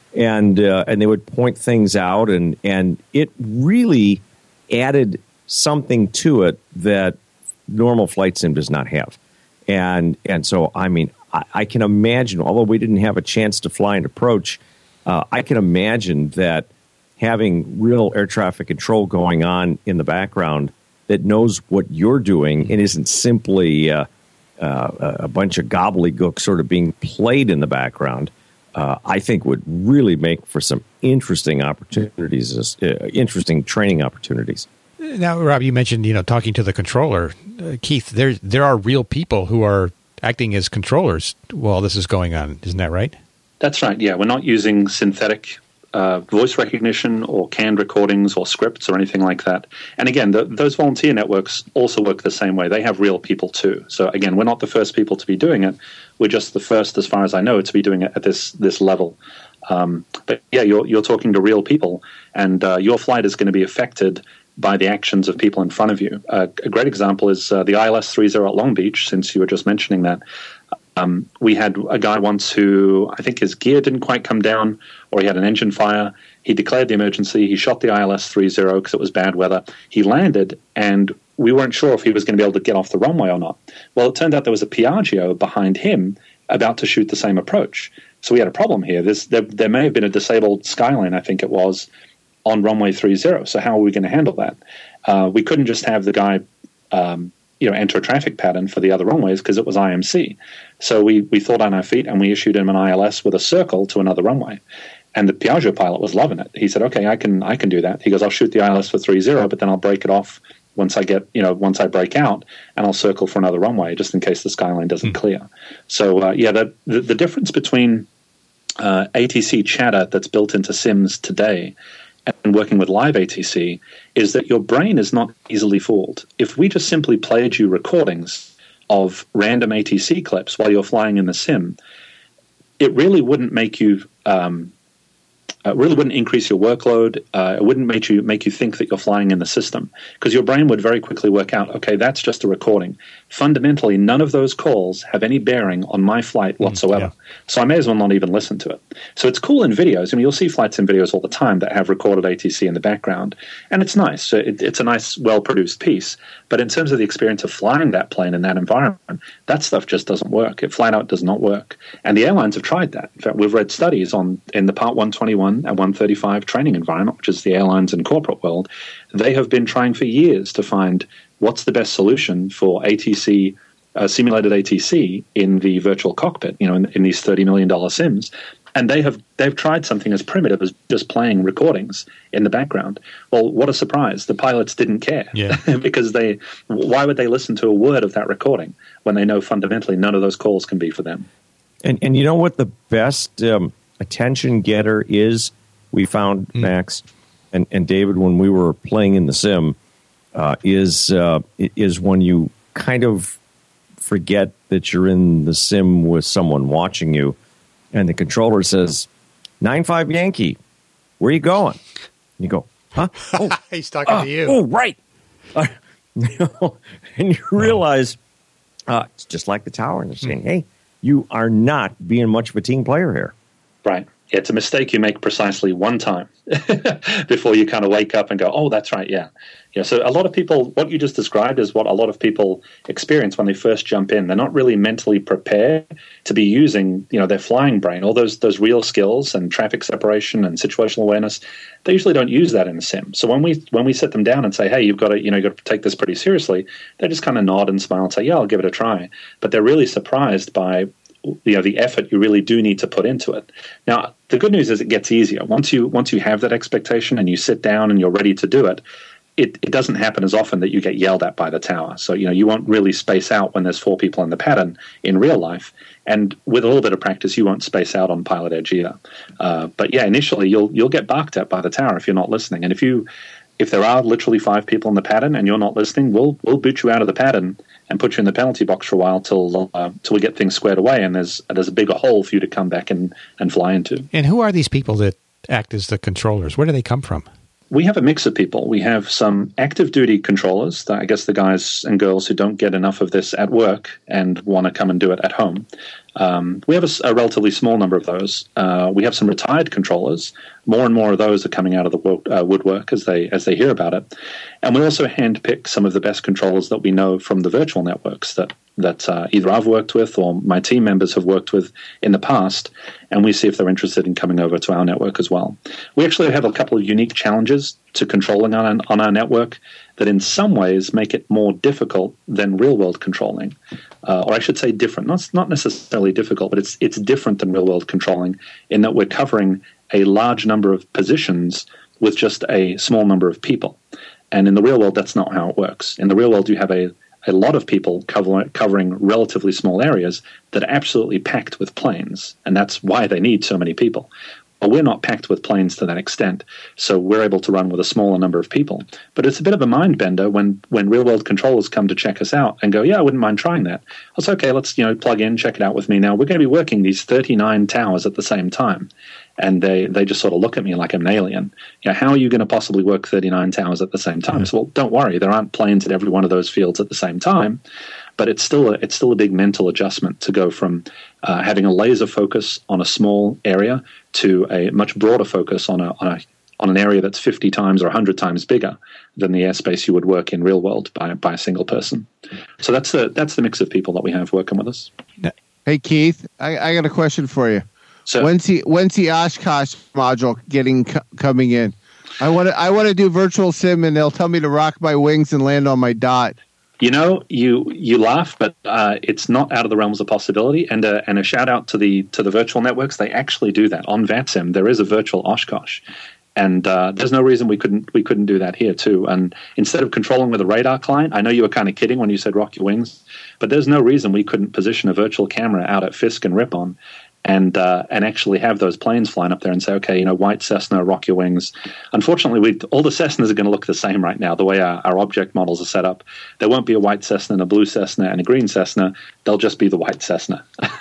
And uh, and they would point things out, and, and it really added something to it that normal flight sim does not have. And and so, I mean, I, I can imagine, although we didn't have a chance to fly and approach, uh, I can imagine that having real air traffic control going on in the background that knows what you're doing and isn't simply uh, uh, a bunch of gobbledygook sort of being played in the background uh, I think would really make for some interesting opportunities, uh, interesting training opportunities. Now, Rob, you mentioned, you know, talking to the controller. Uh, Keith, there there are real people who are acting as controllers while this is going on. Isn't that right? That's right, yeah. We're not using synthetic uh, voice recognition or canned recordings or scripts or anything like that. And again, the, those volunteer networks also work the same way. They have real people too. So again, we're not the first people to be doing it. We're just the first, as far as I know, to be doing it at this this level. Um, but yeah, you're, you're talking to real people, and uh, your flight is going to be affected by the actions of people in front of you. Uh, a great example is uh, the I L S thirty at Long Beach, since you were just mentioning that. Um, we had a guy once who, I think his gear didn't quite come down, or he had an engine fire. He declared the emergency. He shot the I L S thirty because it was bad weather. He landed, and we weren't sure if he was going to be able to get off the runway or not. Well, it turned out there was a Piaggio behind him about to shoot the same approach. So we had a problem here. There's, there, there may have been a disabled Skyline, I think it was, on runway thirty. So how are we going to handle that? Uh, we couldn't just have the guy um, you know, enter a traffic pattern for the other runways because it was I M C. So we, we thought on our feet, and we issued him an I L S with a circle to another runway. And the Piaggio pilot was loving it. He said, okay, I can I can do that. He goes, I'll shoot the I L S for thirty, but then I'll break it off once I get, you know, once I break out, and I'll circle for another runway just in case the Skyline doesn't mm. clear. So, uh, yeah, the, the, the difference between uh, A T C chatter that's built into sims today and working with live A T C is that your brain is not easily fooled. If we just simply played you recordings of random A T C clips while you're flying in the sim, it really wouldn't make you um, uh, really wouldn't increase your workload. Uh, it wouldn't make you make you think that you're flying in the system, because your brain would very quickly work out, okay, that's just a recording. Fundamentally, none of those calls have any bearing on my flight whatsoever. Mm, yeah. So I may as well not even listen to it. So it's cool in videos. I mean, you'll see flights in videos all the time that have recorded A T C in the background, and it's nice. It, it's a nice, well-produced piece. But in terms of the experience of flying that plane in that environment, that stuff just doesn't work. It flat out does not work. And the airlines have tried that. In fact, we've read studies on in the Part one twenty-one and one thirty-five training environment, which is the airlines and corporate world. They have been trying for years to find what's the best solution for A T C, uh, simulated A T C in the virtual cockpit, you know, in, in these thirty million dollars sims. And they have they've tried something as primitive as just playing recordings in the background. Well, what a surprise. The pilots didn't care. Yeah. Because they why would they listen to a word of that recording when they know fundamentally none of those calls can be for them? And and you know what the best um, attention getter is? We found, mm. Max and, and David, when we were playing in the sim, uh, is uh, is when you kind of forget that you're in the sim with someone watching you, and the controller says, nine five Yankee, where you going? And you go, huh? Oh, he's talking uh, to you. Oh, right. Uh, and you realize uh, it's just like the tower, and they're saying, hey, you are not being much of a team player here. Right. Yeah, it's a mistake you make precisely one time before you kind of wake up and go, oh, that's right, yeah. Yeah, so a lot of people, what you just described is what a lot of people experience when they first jump in. They're not really mentally prepared to be using, you know, their flying brain, all those those real skills and traffic separation and situational awareness. They usually don't use that in the sim. So when we when we sit them down and say, hey, you've got to, you know, you've got to take this pretty seriously, they just kind of nod and smile and say, yeah, I'll give it a try. But they're really surprised by, you know, the effort you really do need to put into it. Now, the good news is it gets easier. Once you once you have that expectation and you sit down and you're ready to do it, it, it doesn't happen as often that you get yelled at by the tower. So, you know, you won't really space out when there's four people in the pattern in real life. And with a little bit of practice, you won't space out on Pilot Edge either. Uh, but yeah, initially you'll you'll get barked at by the tower if you're not listening. And if you if there are literally five people in the pattern and you're not listening, we'll we'll boot you out of the pattern and put you in the penalty box for a while till uh, till we get things squared away, and there's there's a bigger hole for you to come back and, and fly into. And who are these people that act as the controllers? Where do they come from? We have a mix of people. We have some active duty controllers, I guess the guys and girls who don't get enough of this at work and want to come and do it at home. Um, we have a, a relatively small number of those. Uh, we have some retired controllers. More and more of those are coming out of the wo- uh, woodwork as they as they hear about it. And we also handpick some of the best controllers that we know from the virtual networks that that uh, either I've worked with or my team members have worked with in the past, and we see if they're interested in coming over to our network as well. We actually have a couple of unique challenges to controlling on, on our network that in some ways make it more difficult than real-world controlling. Uh, or I should say different. Not, not necessarily difficult, but it's it's different than real-world controlling in that we're covering a large number of positions with just a small number of people. And in the real world, that's not how it works. In the real world, you have a, a lot of people cover, covering relatively small areas that are absolutely packed with planes, and that's why they need so many people. But we're not packed with planes to that extent, so we're able to run with a smaller number of people. But it's a bit of a mind bender when, when real-world controllers come to check us out and go, yeah, I wouldn't mind trying that. It's okay, let's you know plug in, check it out with me now. We're going to be working these thirty-nine towers at the same time. And they, they just sort of look at me like I'm an alien. You know, how are you going to possibly work thirty-nine towers at the same time? So, well, don't worry, there aren't planes at every one of those fields at the same time. But it's still a, it's still a big mental adjustment to go from uh, having a laser focus on a small area to a much broader focus on a on a on an area that's fifty times or one hundred times bigger than the airspace you would work in real world by by a single person. So that's the that's the mix of people that we have working with us. Hey Keith, I, I got a question for you. So when's the when's the Oshkosh module getting co- coming in? I want to I want to do virtual sim, and they'll tell me to rock my wings and land on my dot. You know, you you laugh, but uh, it's not out of the realms of possibility. And a, and a shout out to the to the virtual networks. They actually do that on VATSIM. There is a virtual Oshkosh, and uh, there's no reason we couldn't we couldn't do that here too. And instead of controlling with a radar client, I know you were kind of kidding when you said rock your wings, but there's no reason we couldn't position a virtual camera out at Fisk and Ripon. And uh, and actually have those planes flying up there and say, okay, you know, white Cessna, rock your wings. Unfortunately, we all the Cessnas are going to look the same right now, the way our, our object models are set up. There won't be a white Cessna and a blue Cessna and a green Cessna. They'll just be the white Cessna.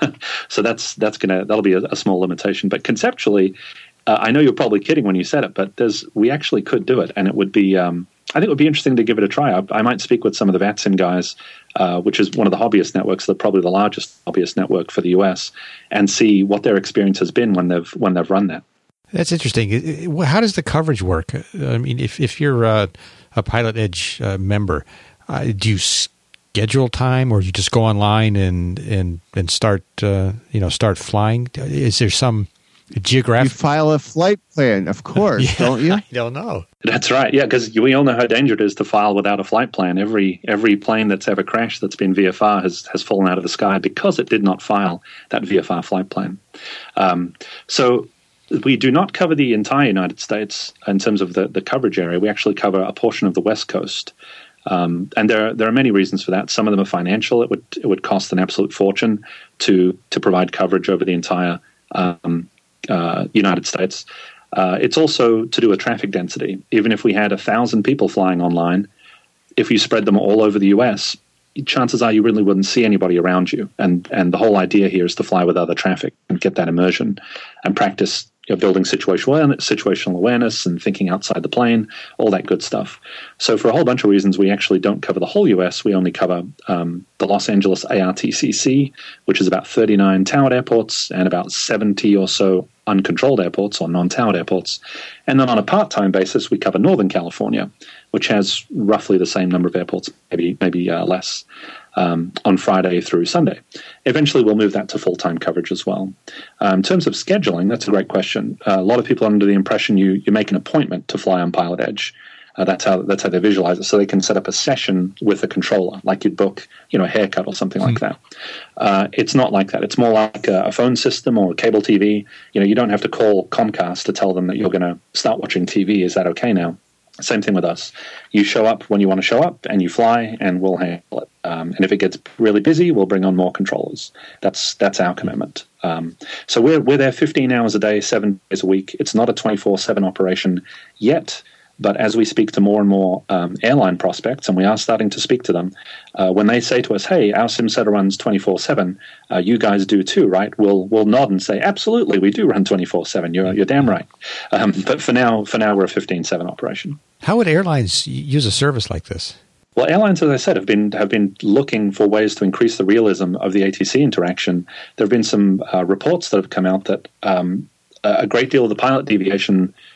So that's that's gonna that'll be a, a small limitation. But conceptually, uh, I know you're probably kidding when you said it, but there's we actually could do it, and it would be. Um, I think it would be interesting to give it a try. I, I might speak with some of the VATSIM guys, uh, which is one of the hobbyist networks, they're probably the largest hobbyist network for the U S, and see what their experience has been when they've when they've run that. That's interesting. How does the coverage work? I mean, if if you're uh, a Pilot Edge uh, member, uh, do you schedule time, or you just go online and and and start uh, you know start flying? Is there some geographic? You file a flight plan, of course, yeah, don't you? I don't know. That's right. Yeah, because we all know how dangerous it is to file without a flight plan. Every every plane that's ever crashed that's been V F R has has fallen out of the sky because it did not file that V F R flight plan. Um, so we do not cover the entire United States in terms of the, the coverage area. We actually cover a portion of the West Coast. Um, and there, there are many reasons for that. Some of them are financial. It would it would cost an absolute fortune to to provide coverage over the entire um, uh, United States. Uh, it's also to do with traffic density. Even if we had a thousand people flying online, if you spread them all over the U S, chances are you really wouldn't see anybody around you. And and the whole idea here is to fly with other traffic and get that immersion and practice you know, building situational situational awareness and thinking outside the plane, all that good stuff. So for a whole bunch of reasons, we actually don't cover the whole U S. We only cover um, the Los Angeles A R T C C, which is about thirty-nine towered airports and about seventy or so uncontrolled airports or non-towered airports. And then on a part-time basis, we cover Northern California, which has roughly the same number of airports, maybe maybe uh, less, um, on Friday through Sunday. Eventually, we'll move that to full-time coverage as well. Uh, in terms of scheduling, that's a great question. Uh, a lot of people are under the impression you, you make an appointment to fly on Pilot Edge. Uh, that's how that's how they visualize it. So they can set up a session with a controller, like you'd book, you know, a haircut or something like that. Uh, it's not like that. It's more like a, a phone system or a cable T V. You know, you don't have to call Comcast to tell them that you're going to start watching T V. Is that okay now? Same thing with us. You show up when you want to show up, and you fly, and we'll handle it. Um, and if it gets really busy, we'll bring on more controllers. That's that's our commitment. Um, so we're we're there fifteen hours a day, seven days a week. It's not a twenty-four seven operation yet. But as we speak to more and more um, airline prospects, and we are starting to speak to them, uh, when they say to us, hey, our SimCenter runs twenty-four seven, uh, you guys do too, right? We'll we'll nod and say, absolutely, we do run twenty-four seven. You're you're damn right. Um, but for now, for now, we're a fifteen seven operation. How would airlines use a service like this? Well, airlines, as I said, have been have been looking for ways to increase the realism of the A T C interaction. There have been some uh, reports that have come out that um, a great deal of the pilot deviation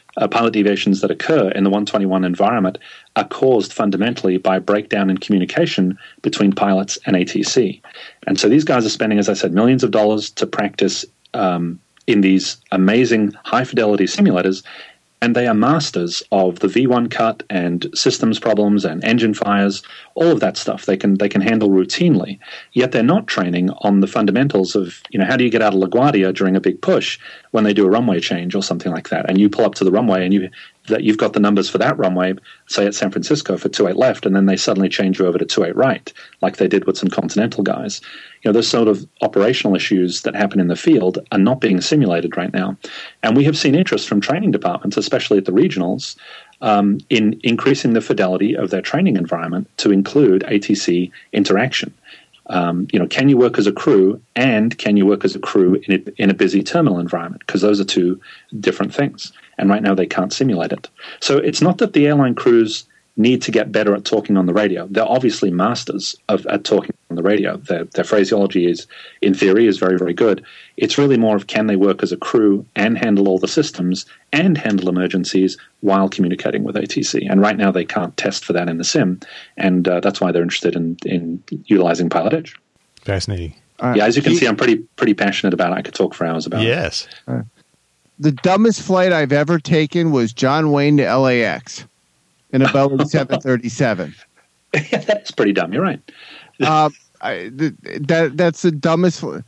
uh, pilot deviations that occur in the one twenty-one environment are caused fundamentally by breakdown in communication between pilots and A T C. And so these guys are spending, as I said, millions of dollars to practice um, in these amazing high-fidelity simulators, and they are masters of the V one cut and systems problems and engine fires, all of that stuff they can they can handle routinely. Yet they're not training on the fundamentals of, you know, how do you get out of LaGuardia during a big push when they do a runway change or something like that, and you pull up to the runway and you that you've got the numbers for that runway, say at San Francisco for two eight left, and then they suddenly change you over to two eight right, like they did with some Continental guys. You know, those sort of operational issues that happen in the field are not being simulated right now. And we have seen interest from training departments, especially at the regionals, um, in increasing the fidelity of their training environment to include A T C interaction. Um, you know, can you work as a crew, and can you work as a crew in a, in a busy terminal environment? Because those are two different things. And right now they can't simulate it. So it's not that the airline crews need to get better at talking on the radio. They're obviously masters of at talking on the radio. Their, their phraseology is, in theory, is very, very good. It's really more of can they work as a crew and handle all the systems and handle emergencies while communicating with A T C. And right now they can't test for that in the sim, and uh, that's why they're interested in, in utilizing Pilot Edge. Fascinating. Uh, yeah, as you can he, see, I'm pretty pretty passionate about it. I could talk for hours about yes. it. Yes. Uh, the dumbest flight I've ever taken was John Wayne to L A X in a Boeing seven thirty-seven. Yeah, that's pretty dumb. You're right. uh, I, th- that that's the dumbest. Fl-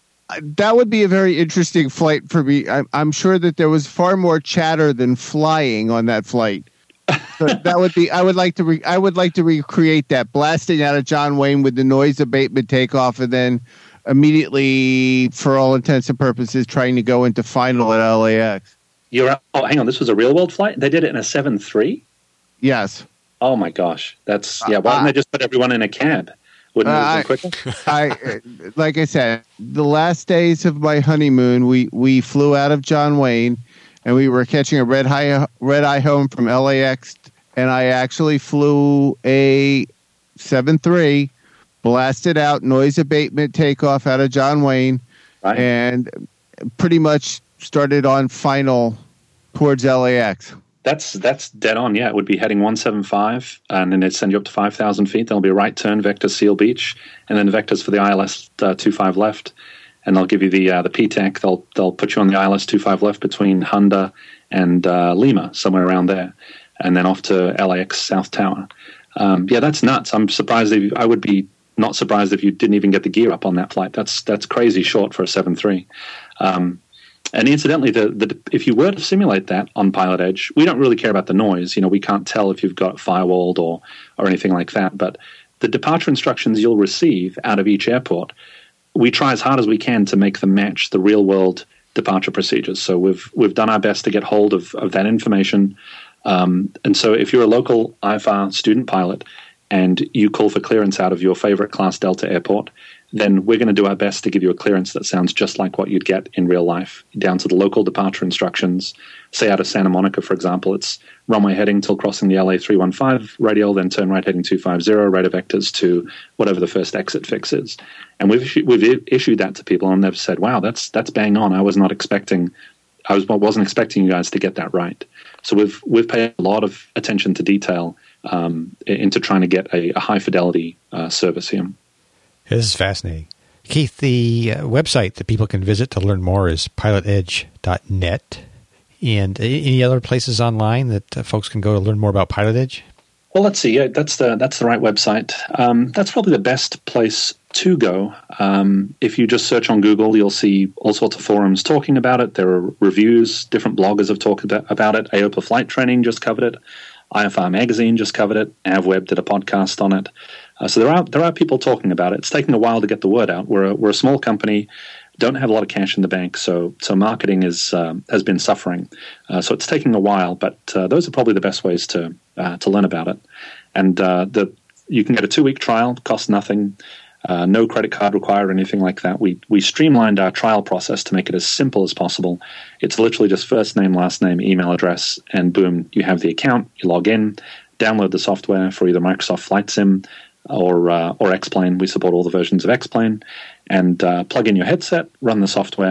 that would be a very interesting flight for me. I'm, I'm sure that there was far more chatter than flying on that flight. So that would be. I would like to. Re- I would like to recreate that, blasting out of John Wayne with the noise abatement takeoff, and then immediately, for all intents and purposes, trying to go into final at L A X. You're. Oh, hang on. This was a real world flight. They did it in a seven three. Yes. Oh my gosh, that's yeah. Why didn't they just put everyone in a cab? Wouldn't it have been quicker? I, like I said, the last days of my honeymoon, we, we flew out of John Wayne, and we were catching a red eye red eye home from L A X, and I actually flew a seven three, blasted out, noise abatement takeoff out of John Wayne, right. And pretty much started on final towards L A X. That's that's dead on. Yeah, it would be heading one seven five, and then it'd send you up to five thousand feet. There'll be a right turn, vector, Seal Beach, and then the vectors for the I L S uh, twenty-five left, and they'll give you the uh, the P TAC. They'll they'll put you on the I L S twenty-five left between Honda and uh, Lima, somewhere around there, and then off to L A X South Tower. Um, yeah, that's nuts. I'm surprised. If you, I would be not surprised if you didn't even get the gear up on that flight. That's that's crazy short for a seven three. Um, And incidentally, the, the if you were to simulate that on Pilot Edge, we don't really care about the noise. You know, we can't tell if you've got firewalled or or anything like that. But the departure instructions you'll receive out of each airport, we try as hard as we can to make them match the real world departure procedures. So we've we've done our best to get hold of, of that information. Um, and so if you're a local I F R student pilot and you call for clearance out of your favorite Class Delta airport, then we're going to do our best to give you a clearance that sounds just like what you'd get in real life, down to the local departure instructions. Say out of Santa Monica, for example, it's runway heading till crossing the L A three fifteen radial, then turn right heading two fifty, radar vectors to whatever the first exit fix is. And we've issued, we've issued that to people, and they've said, "Wow, that's that's bang on. I was not expecting, I was wasn't expecting you guys to get that right." So we've we've paid a lot of attention to detail um, into trying to get a, a high fidelity uh, service here. This is fascinating. Keith, the uh, website that people can visit to learn more is pilot edge dot net. And any other places online that uh, folks can go to learn more about Pilot Edge? Well, let's see. Yeah, that's the that's the right website. Um, that's probably the best place to go. Um, if you just search on Google, you'll see all sorts of forums talking about it. There are reviews. Different bloggers have talked about, about it. A O P A Flight Training just covered it. I F R Magazine just covered it. AvWeb did a podcast on it. Uh, so there are there are people talking about it. It's taking a while to get the word out. We're a, we're a small company, don't have a lot of cash in the bank, so so marketing is um, has been suffering. Uh, so it's taking a while, but uh, those are probably the best ways to uh, to learn about it. And uh, the you can get a two week trial, costs nothing, uh, no credit card required or anything like that. We we streamlined our trial process to make it as simple as possible. It's literally just first name, last name, email address, and boom, you have the account. You log in, download the software for either Microsoft Flight Sim or uh, or X-Plane. We support all the versions of X-Plane, and uh, plug in your headset, run the software,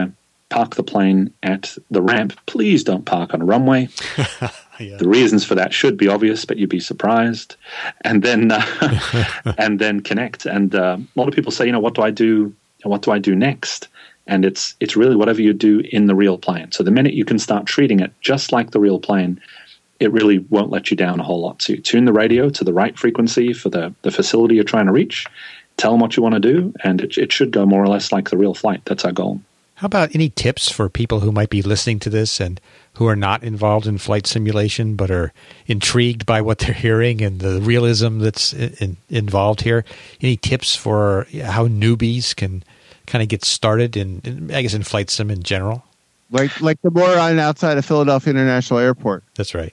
park the plane at the ramp. Please don't park on a runway. Yeah. The reasons for that should be obvious, but you'd be surprised. And then uh, and then connect. And uh, a lot of people say, you know, what do I do? What do I do next? And it's it's really whatever you do in the real plane. So the minute you can start treating it just like the real plane, it really won't let you down a whole lot. So you tune the radio to the right frequency for the, the facility you're trying to reach, tell them what you want to do, and it, it should go more or less like the real flight. That's our goal. How about any tips for people who might be listening to this and who are not involved in flight simulation but are intrigued by what they're hearing and the realism that's in, involved here? Any tips for how newbies can kind of get started in, in, I guess, in flight sim in general? Like like the moron outside of Philadelphia International Airport. That's right.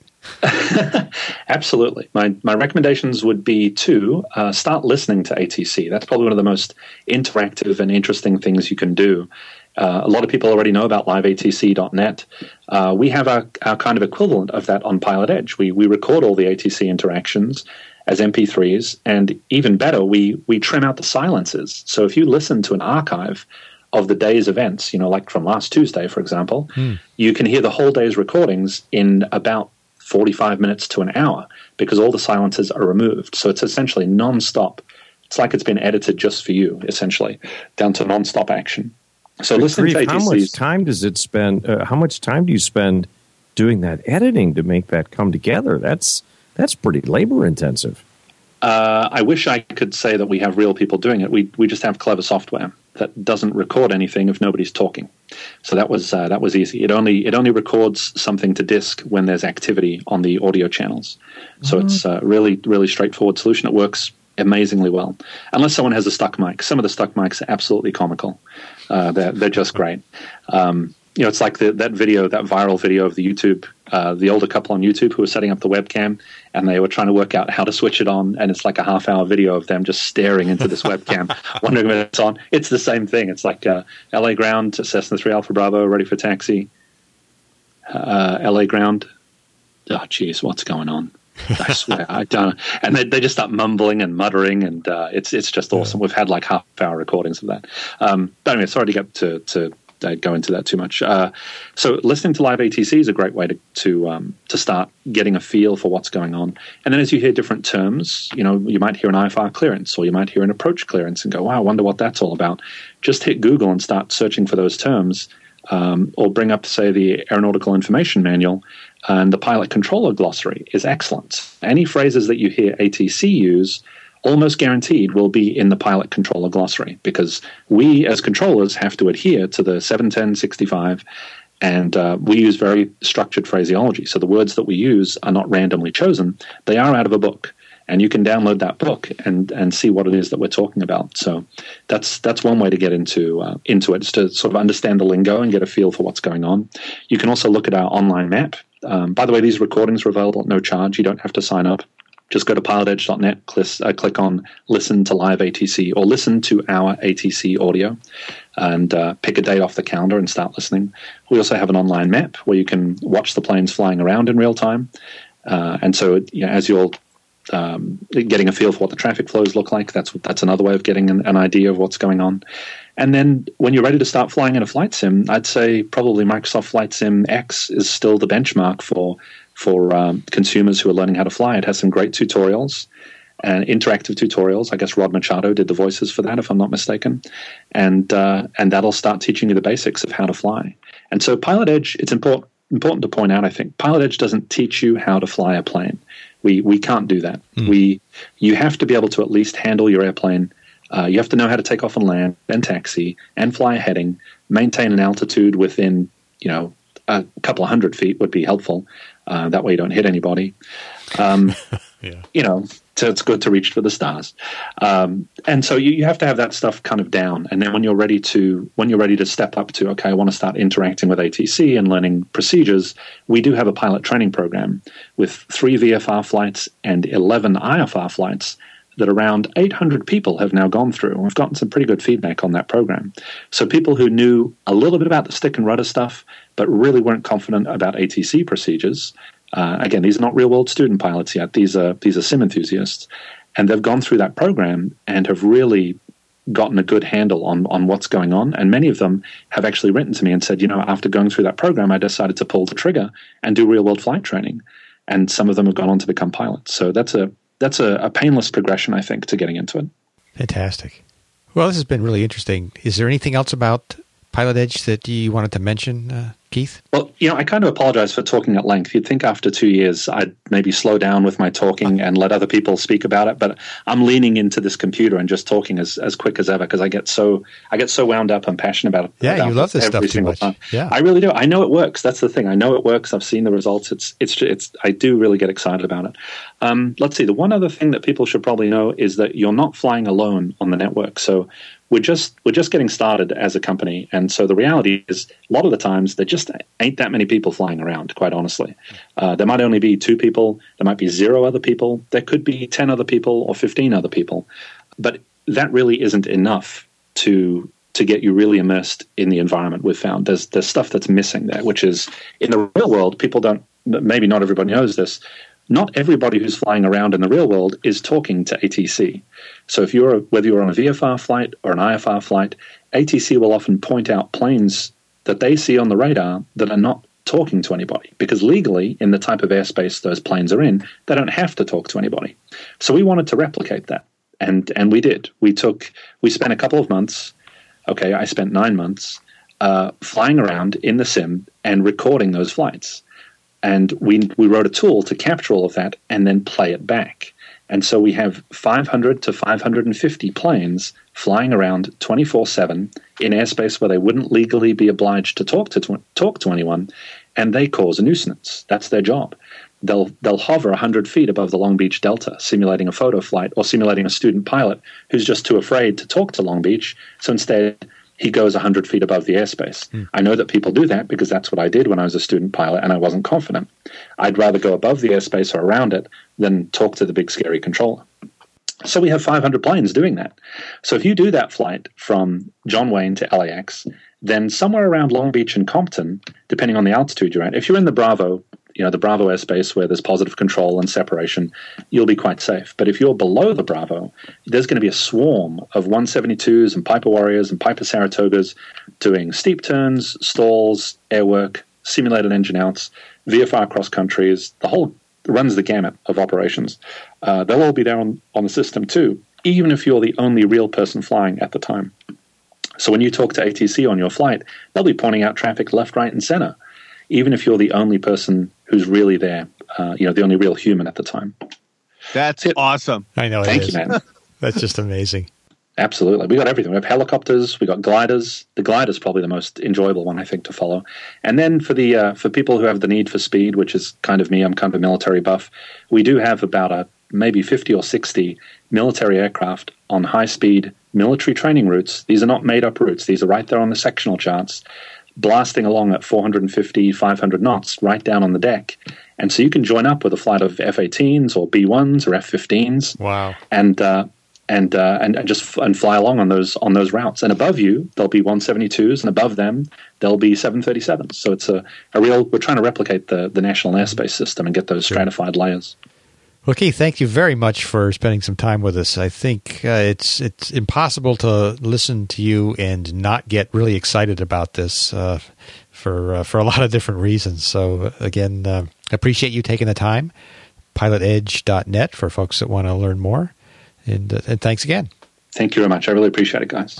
Absolutely. My my recommendations would be to uh, start listening to A T C. That's probably one of the most interactive and interesting things you can do. Uh, a lot of people already know about live A T C dot net. Uh, we have our, our kind of equivalent of that on Pilot Edge. We we record all the A T C interactions as M P threes, and even better, we we trim out the silences. So if you listen to an archive of the day's events, you know, like from last Tuesday, for example, mm. you can hear the whole day's recordings in about forty-five minutes to an hour because all the silences are removed. So it's essentially non-stop. It's like it's been edited just for you, essentially, down to non-stop action. So listening to A T Cs, how much time does it spend? Uh, how much time do you spend doing that editing to make that come together? That's that's pretty labor intensive. Uh, I wish I could say that we have real people doing it. We we just have clever software that doesn't record anything if nobody's talking. So that was uh, that was easy. It only it only records something to disk when there's activity on the audio channels. So mm-hmm. it's a really really straightforward solution. It works amazingly well, unless someone has a stuck mic. Some of the stuck mics are absolutely comical. Uh, they're they're just great. Um, you know, it's like the, that video, that viral video of the YouTube, uh, the older couple on YouTube who were setting up the webcam, and they were trying to work out how to switch it on, and it's like a half-hour video of them just staring into this webcam, wondering when it's on. It's the same thing. It's like uh, L A ground, Cessna three Alpha Bravo, ready for taxi. Uh, L A ground. Oh, geez, what's going on? I swear, I don't. And they they just start mumbling and muttering, and uh, it's it's just awesome. Yeah. We've had like half-hour recordings of that. Um, but anyway, sorry to get to to. I'd go into that too much. Uh, so listening to live A T C is a great way to to, um, to start getting a feel for what's going on. And then as you hear different terms, you know, you might hear an I F R clearance or you might hear an approach clearance and go, wow, I wonder what that's all about. Just hit Google and start searching for those terms, um, or bring up, say, the Aeronautical Information Manual, and the Pilot Controller Glossary is excellent. Any phrases that you hear A T C use, almost guaranteed will be in the Pilot Controller Glossary, because we as controllers have to adhere to the seven ten sixty-five, and uh, we use very structured phraseology. So the words that we use are not randomly chosen. They are out of a book, and you can download that book and, and see what it is that we're talking about. So that's that's one way to get into uh, into it, is to sort of understand the lingo and get a feel for what's going on. You can also look at our online map. Um, by the way, these recordings are available at no charge. You don't have to sign up. Just go to pilot edge dot net, click, uh, click on Listen to Live A T C, or Listen to Our A T C Audio, and uh, pick a date off the calendar and start listening. We also have an online map where you can watch the planes flying around in real time. Uh, and so you know, as you're um, getting a feel for what the traffic flows look like, that's that's another way of getting an, an idea of what's going on. And then when you're ready to start flying in a flight sim, I'd say probably Microsoft Flight Sim X is still the benchmark for for um, consumers who are learning how to fly. It has some great tutorials and interactive tutorials. I guess Rod Machado did the voices for that, if I'm not mistaken. And uh, and that'll start teaching you the basics of how to fly. And so Pilot Edge, it's important important to point out, I think, Pilot Edge doesn't teach you how to fly a plane. We we can't do that. Mm. We you have to be able to at least handle your airplane. Uh, you have to know how to take off and land and taxi and fly a heading, maintain an altitude within, you know, a couple of hundred feet would be helpful. Uh, that way you don't hit anybody. Um, yeah. You know, so it's good to reach for the stars. Um, and so you, you have to have that stuff kind of down. And then when you're ready to when you're ready to step up to, okay, I want to start interacting with A T C and learning procedures, we do have a pilot training program with three V F R flights and eleven I F R flights that around eight hundred people have now gone through. We've gotten some pretty good feedback on that program. So people who knew a little bit about the stick and rudder stuff, but really weren't confident about A T C procedures. Uh, again, these are not real-world student pilots yet. These are these are sim enthusiasts, and they've gone through that program and have really gotten a good handle on on what's going on. And many of them have actually written to me and said, you know, after going through that program, I decided to pull the trigger and do real world flight training. And some of them have gone on to become pilots. So that's a that's a, a painless progression, I think, to getting into it. Fantastic. Well, this has been really interesting. Is there anything else about Pilot Edge that you wanted to mention, uh, Keith? Well, you know, I kind of apologize for talking at length. You'd think after two years I'd maybe slow down with my talking and let other people speak about it, but I'm leaning into this computer and just talking as, as quick as ever because I get so I get so wound up and passionate about it. Yeah, about you love this every stuff too single much. Time. Yeah, I really do. I know it works. That's the thing. I know it works. I've seen the results. It's it's it's. I do really get excited about it. Um, let's see. The one other thing that people should probably know is that you're not flying alone on the network. So we're just we're just getting started as a company, and so the reality is a lot of the times there just ain't that many people flying around, quite honestly. Uh, there might only be two people, there might be zero other people, there could be ten other people or fifteen other people, but that really isn't enough to to get you really immersed in the environment. We've found there's there's stuff that's missing there, which is in the real world, people don't, maybe not everybody knows this, not everybody who's flying around in the real world is talking to A T C. So if you're, whether you're on a V F R flight or an I F R flight, A T C will often point out planes that they see on the radar that are not talking to anybody, because legally, in the type of airspace those planes are in, they don't have to talk to anybody. So we wanted to replicate that, and and we did. We took, we spent a couple of months, okay, I spent nine months, uh, flying around in the sim and recording those flights. And we we wrote a tool to capture all of that and then play it back. And so we have five hundred to five hundred fifty planes flying around twenty-four seven in airspace where they wouldn't legally be obliged to talk to tw- talk to anyone, and they cause a nuisance. That's their job. They'll they'll hover one hundred feet above the Long Beach Delta, simulating a photo flight or simulating a student pilot who's just too afraid to talk to Long Beach. So instead, he goes one hundred feet above the airspace. Mm. I know that people do that because that's what I did when I was a student pilot and I wasn't confident. I'd rather go above the airspace or around it than talk to the big scary controller. So we have five hundred planes doing that. So if you do that flight from John Wayne to L A X, then somewhere around Long Beach and Compton, depending on the altitude you're at, if you're in the Bravo, you know, the Bravo airspace where there's positive control and separation, you'll be quite safe. But if you're below the Bravo, there's going to be a swarm of one seventy-twos and Piper Warriors and Piper Saratogas doing steep turns, stalls, airwork, simulated engine outs, V F R cross countries, the whole runs the gamut of operations. Uh, they'll all be there on, on the system too, even if you're the only real person flying at the time. So when you talk to A T C on your flight, they'll be pointing out traffic left, right, and center, even if you're the only person who's really there, uh, you know, the only real human at the time. That's it. Awesome. I know. It Thank is. you, man. That's just amazing. Absolutely. We got everything. We have helicopters, we got gliders. The glider is probably the most enjoyable one, I think, to follow. And then for the uh, for people who have the need for speed, which is kind of me, I'm kind of a military buff, we do have about a maybe fifty or sixty military aircraft on high-speed military training routes. These are not made-up routes. These are right there on the sectional charts, blasting along at four fifty, five hundred knots right down on the deck. And so you can join up with a flight of F eighteens or B ones or F fifteens. Wow. And uh, and, uh, and and just and fly along on those on those routes. And above you, there'll be one seventy-twos, and above them, there'll be seven thirty-sevens. So it's a, a real, we're trying to replicate the, the National Airspace System and get those stratified layers. Well, Keith, thank you very much for spending some time with us. I think uh, it's it's impossible to listen to you and not get really excited about this uh, for uh, for a lot of different reasons. So, again, uh, appreciate you taking the time. pilot edge dot net for folks that want to learn more. And, uh, and thanks again. Thank you very much. I really appreciate it, guys.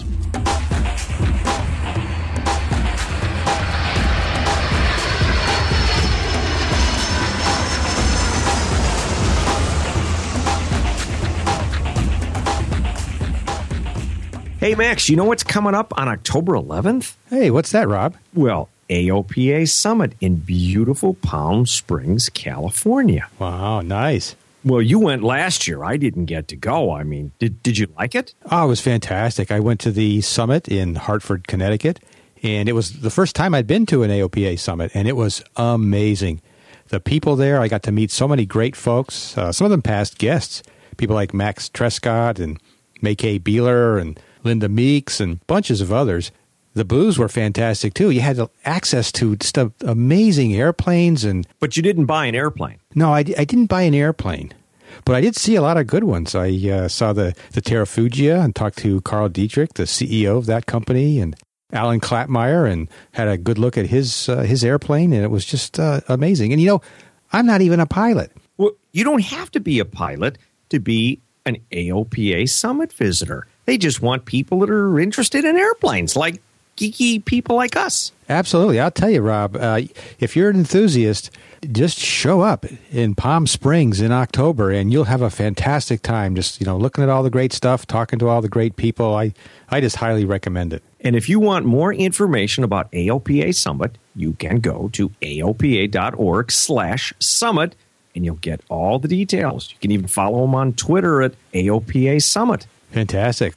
Hey, Max, you know what's coming up on October eleventh? Hey, what's that, Rob? Well, A O P A Summit in beautiful Palm Springs, California. Wow, nice. Well, you went last year. I didn't get to go. I mean, did did you like it? Oh, it was fantastic. I went to the summit in Hartford, Connecticut, and it was the first time I'd been to an A O P A summit, and it was amazing. The people there, I got to meet so many great folks, uh, some of them past guests, people like Max Trescott and Mackay Beeler and Linda Meeks and bunches of others. The booths were fantastic, too. You had access to just amazing airplanes. and But you didn't buy an airplane. No, I, I didn't buy an airplane. But I did see a lot of good ones. I uh, saw the, the Terrafugia and talked to Carl Dietrich, the C E O of that company, and Alan Klattmeyer, and had a good look at his uh, his airplane, and it was just uh, amazing. And, you know, I'm not even a pilot. Well, you don't have to be a pilot to be an A O P A Summit visitor. They just want people that are interested in airplanes, like geeky people like us. Absolutely. I'll tell you, Rob, uh, if you're an enthusiast, just show up in Palm Springs in October, and you'll have a fantastic time just, you know, looking at all the great stuff, talking to all the great people. I, I just highly recommend it. And if you want more information about A O P A Summit, you can go to aopa.org slash summit, and you'll get all the details. You can even follow them on Twitter at A O P A Summit. Fantastic.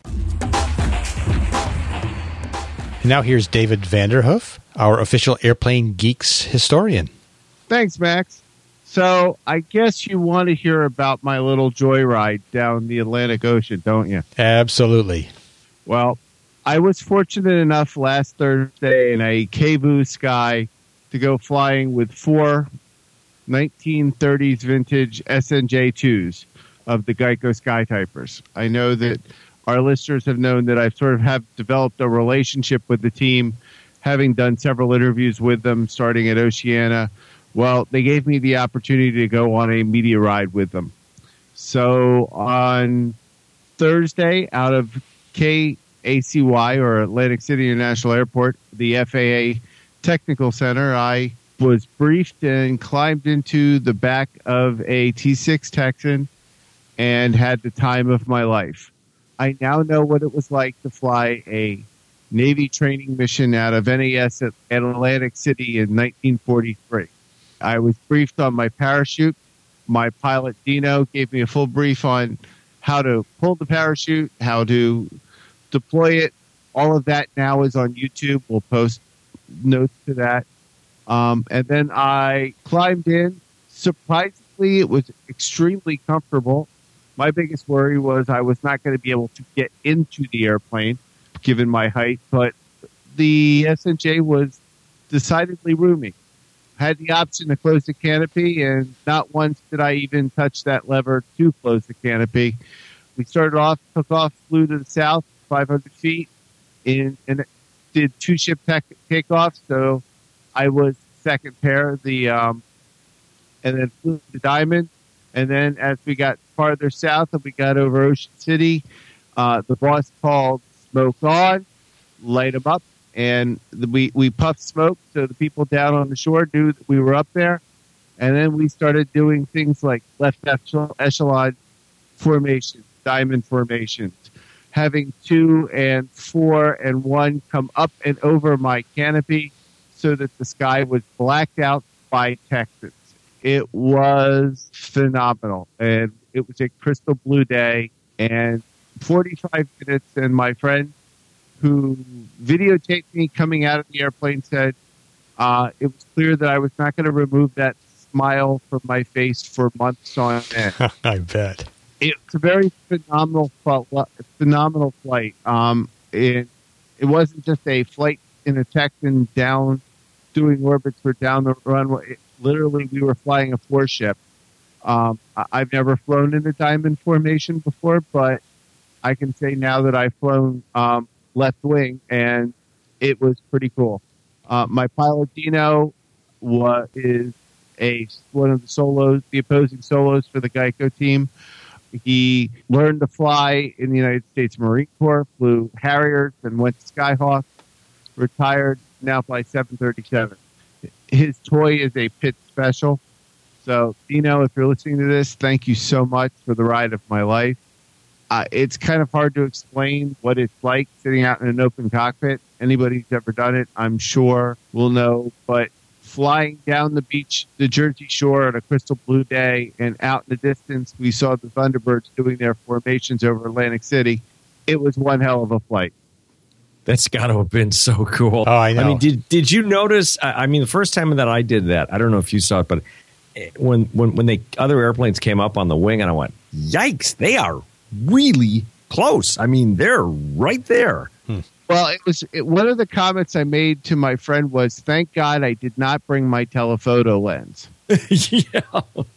And now here's David Vanderhoof, our official Airplane Geeks historian. Thanks, Max. So I guess you want to hear about my little joyride down the Atlantic Ocean, don't you? Absolutely. Well, I was fortunate enough last Thursday in a K-Boo Sky to go flying with four nineteen thirties vintage S N J twos of the Geico Skytypers. I know that our listeners have known that I've sort of have developed a relationship with the team, having done several interviews with them starting at Oceana. Well, they gave me the opportunity to go on a media ride with them. So on Thursday, out of K A C Y, or Atlantic City International Airport, the F A A Technical Center, I was briefed and climbed into the back of a T six Texan and had the time of my life. I now know what it was like to fly a Navy training mission out of N A S at Atlantic City in nineteen forty-three. I was briefed on my parachute. My pilot, Dino, gave me a full brief on how to pull the parachute, how to deploy it. All of that now is on YouTube. We'll post notes to that. Um, and then I climbed in. Surprisingly, it was extremely comfortable. My biggest worry was I was not going to be able to get into the airplane, given my height, but the S N J was decidedly roomy. I had the option to close the canopy, and not once did I even touch that lever to close the canopy. We started off, took off, flew to the south, five hundred feet, in, and did two ship tech takeoffs, so I was second pair, the um, and then flew the Diamond. And then as we got farther south and we got over Ocean City, uh, the boss called smoke on, light them up, and the, we, we puffed smoke so the people down on the shore knew that we were up there. And then we started doing things like left echelon formations, diamond formations, having two and four and one come up and over my canopy so that the sky was blacked out by Texans. It was phenomenal, and it was a crystal blue day, and forty-five minutes, and my friend who videotaped me coming out of the airplane said uh, it was clear that I was not going to remove that smile from my face for months on end. I bet. It's a very phenomenal, phenomenal flight. Um, it, it wasn't just a flight in a Texan down, doing orbits for down the runway. It, literally, we were flying a four-ship. Um, I've never flown in a diamond formation before, but I can say now that I've flown um, left wing, and it was pretty cool. Uh, my pilot, Dino, was, is a one of the solos, the opposing solos for the Geico team. He learned to fly in the United States Marine Corps, flew Harriers, and went to Skyhawk, retired, now flies seven thirty-seven. His toy is a Pitt Special. So, Dino, if you're listening to this, thank you so much for the ride of my life. Uh, it's kind of hard to explain what it's like sitting out in an open cockpit. Anybody who's ever done it, I'm sure, will know. But flying down the beach, the Jersey Shore on a crystal blue day, and out in the distance, we saw the Thunderbirds doing their formations over Atlantic City. It was one hell of a flight. That's got to have been so cool. Oh, I know. I mean, did did you notice? I mean, the first time that I did that, I don't know if you saw it, but when when when they other airplanes came up on the wing, and I went, "Yikes! They are really close. I mean, they're right there." Hmm. Well, it was it, one of the comments I made to my friend was, "Thank God I did not bring my telephoto lens." Yeah.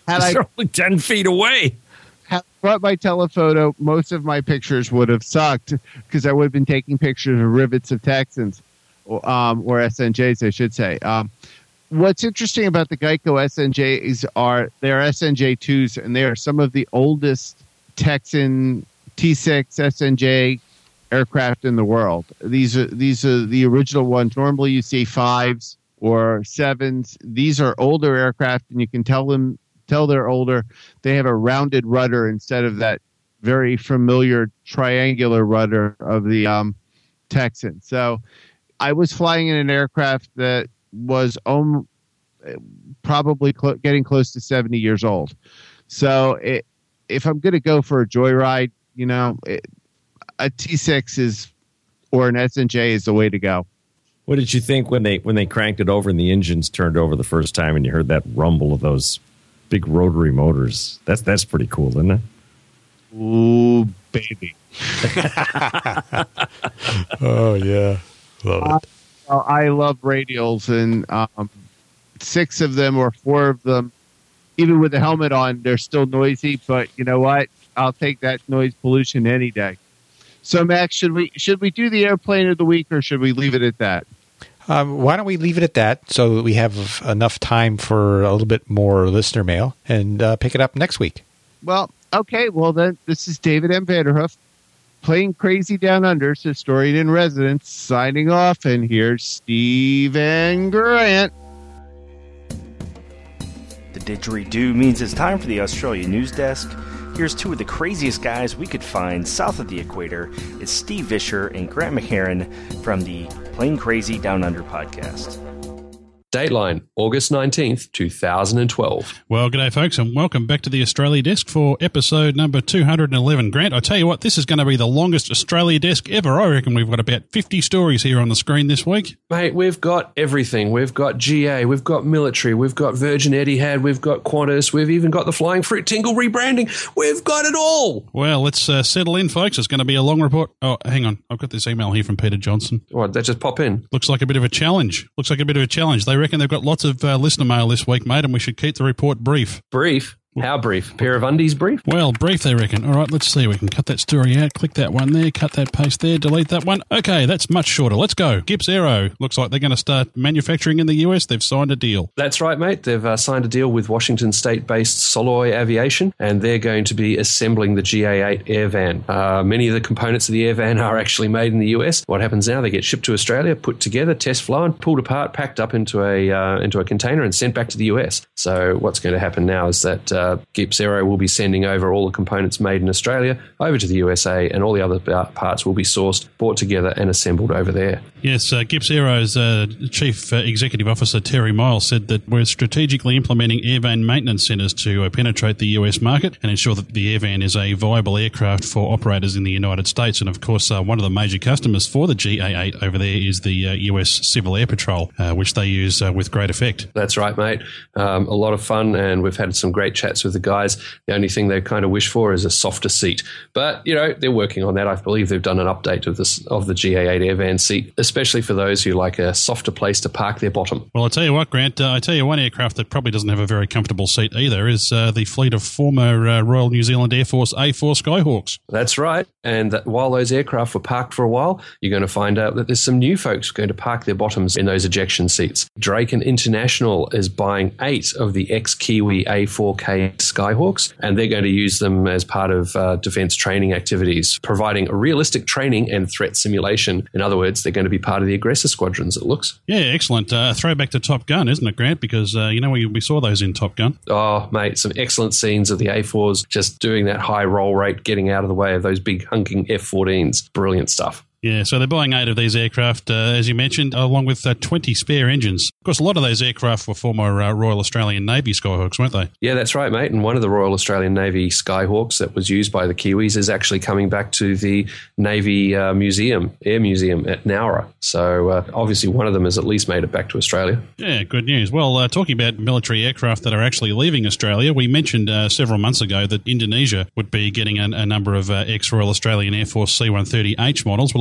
had I They're only ten feet away. Had I brought my telephoto, most of my pictures would have sucked because I would have been taking pictures of rivets of Texans, or, um, or S N Js, I should say. Um, what's interesting about the Geico S N Js are they're S N J twos, and they are some of the oldest Texan T six S N J aircraft in the world. These are these are the original ones. Normally, you see fives or sevens. These are older aircraft, and you can tell them tell they're older. They have a rounded rudder instead of that very familiar triangular rudder of the um, Texan. So, I was flying in an aircraft that was um, probably cl- getting close to seventy years old. So, it, if I'm going to go for a joyride, you know, it, a T six is or an S N J is the way to go. What did you think when they when they cranked it over and the engines turned over the first time and you heard that rumble of those big rotary motors? That's that's pretty cool, isn't it? Ooh, baby. Oh, yeah. Love it. Uh, I love radials, and um, six of them or four of them, even with the helmet on, they're still noisy. But you know what? I'll take that noise pollution any day. So, Max, should we should we do the airplane of the week, or should we leave it at that? Um, why don't we leave it at that so that we have enough time for a little bit more listener mail and uh, pick it up next week? Well, okay. Well, then, this is David M. Vanderhoof, Plane Crazy Down Under, historian in residence, signing off. And here's Stephen Grant. The didgeridoo means it's time for the Australia News Desk. Here's two of the craziest guys we could find south of the equator. It's Steve Vischer and Grant McHerron from the Plane Crazy Down Under podcast. Dateline, August nineteenth, twenty twelve. Well, g'day, folks, and welcome back to the Australia Desk for episode number two hundred eleven. Grant, I tell you what, this is going to be the longest Australia Desk ever. I reckon we've got about fifty stories here on the screen this week. Mate, we've got everything. We've got G A, we've got military, we've got Virgin Etihad, we've got Qantas, we've even got the Flying Fruit Tingle rebranding. We've got it all. Well, let's uh, settle in, folks. It's going to be a long report. Oh, hang on. I've got this email here from Peter Johnson. What, that just pop in? Looks like a bit of a challenge. Looks like a bit of a challenge. They reckon they've got lots of uh, listener mail this week, mate, and we should keep the report brief. Brief? How brief? Pair of undies brief? Well, brief, they reckon. All right, let's see. We can cut that story out. Click that one there. Cut that, paste there. Delete that one. Okay, that's much shorter. Let's go. Gibbs Aero. Looks like they're going to start manufacturing in the U S. They've signed a deal. That's right, mate. They've uh, signed a deal with Washington State-based Soloy Aviation, and they're going to be assembling the G A eight Airvan. Uh, many of the components of the Airvan are actually made in the U S. What happens now? They get shipped to Australia, put together, test flown, pulled apart, packed up into a uh, into a container, and sent back to the U S. So what's going to happen now is that uh, Gibbs Aero will be sending over all the components made in Australia over to the U S A, and all the other parts will be sourced, brought together, and assembled over there. Yes, uh, Gibbs Aero's uh, Chief uh, Executive Officer Terry Miles said that we're strategically implementing Airvan maintenance centres to uh, penetrate the U S market and ensure that the Airvan is a viable aircraft for operators in the United States. And of course, uh, one of the major customers for the G A eight over there is the uh, U S Civil Air Patrol, uh, which they use uh, with great effect. That's right, mate. Um, a lot of fun, and we've had some great chats with the guys. The only thing they kind of wish for is a softer seat. But, you know, they're working on that. I believe they've done an update of this of the G A eight Airvan seat, especially for those who like a softer place to park their bottom. Well, I tell you what, Grant, uh, I tell you one aircraft that probably doesn't have a very comfortable seat either is uh, the fleet of former uh, Royal New Zealand Air Force A four Skyhawks. That's right. And that while those aircraft were parked for a while, you're going to find out that there's some new folks going to park their bottoms in those ejection seats. Draken International is buying eight of the ex-Kiwi A four K Skyhawks, and they're going to use them as part of uh, defense training activities, providing a realistic training and threat simulation. In other words, they're going to be part of the aggressor squadrons, it looks. Yeah, excellent. Uh, throwback to Top Gun, isn't it, Grant? Because, uh, you know, we, we saw those in Top Gun. Oh, mate, some excellent scenes of the A fours just doing that high roll rate, getting out of the way of those big hunking F fourteens. Brilliant stuff. Yeah, so they're buying eight of these aircraft, uh, as you mentioned, along with uh, twenty spare engines. Of course, a lot of those aircraft were former uh, Royal Australian Navy Skyhawks, weren't they? Yeah, that's right, mate. And one of the Royal Australian Navy Skyhawks that was used by the Kiwis is actually coming back to the Navy uh, Museum, Air Museum at Nowra. So uh, obviously one of them has at least made it back to Australia. Yeah, good news. Well, uh, talking about military aircraft that are actually leaving Australia, we mentioned uh, several months ago that Indonesia would be getting a, a number of uh, ex-Royal Australian Air Force C one thirty H models. Well, it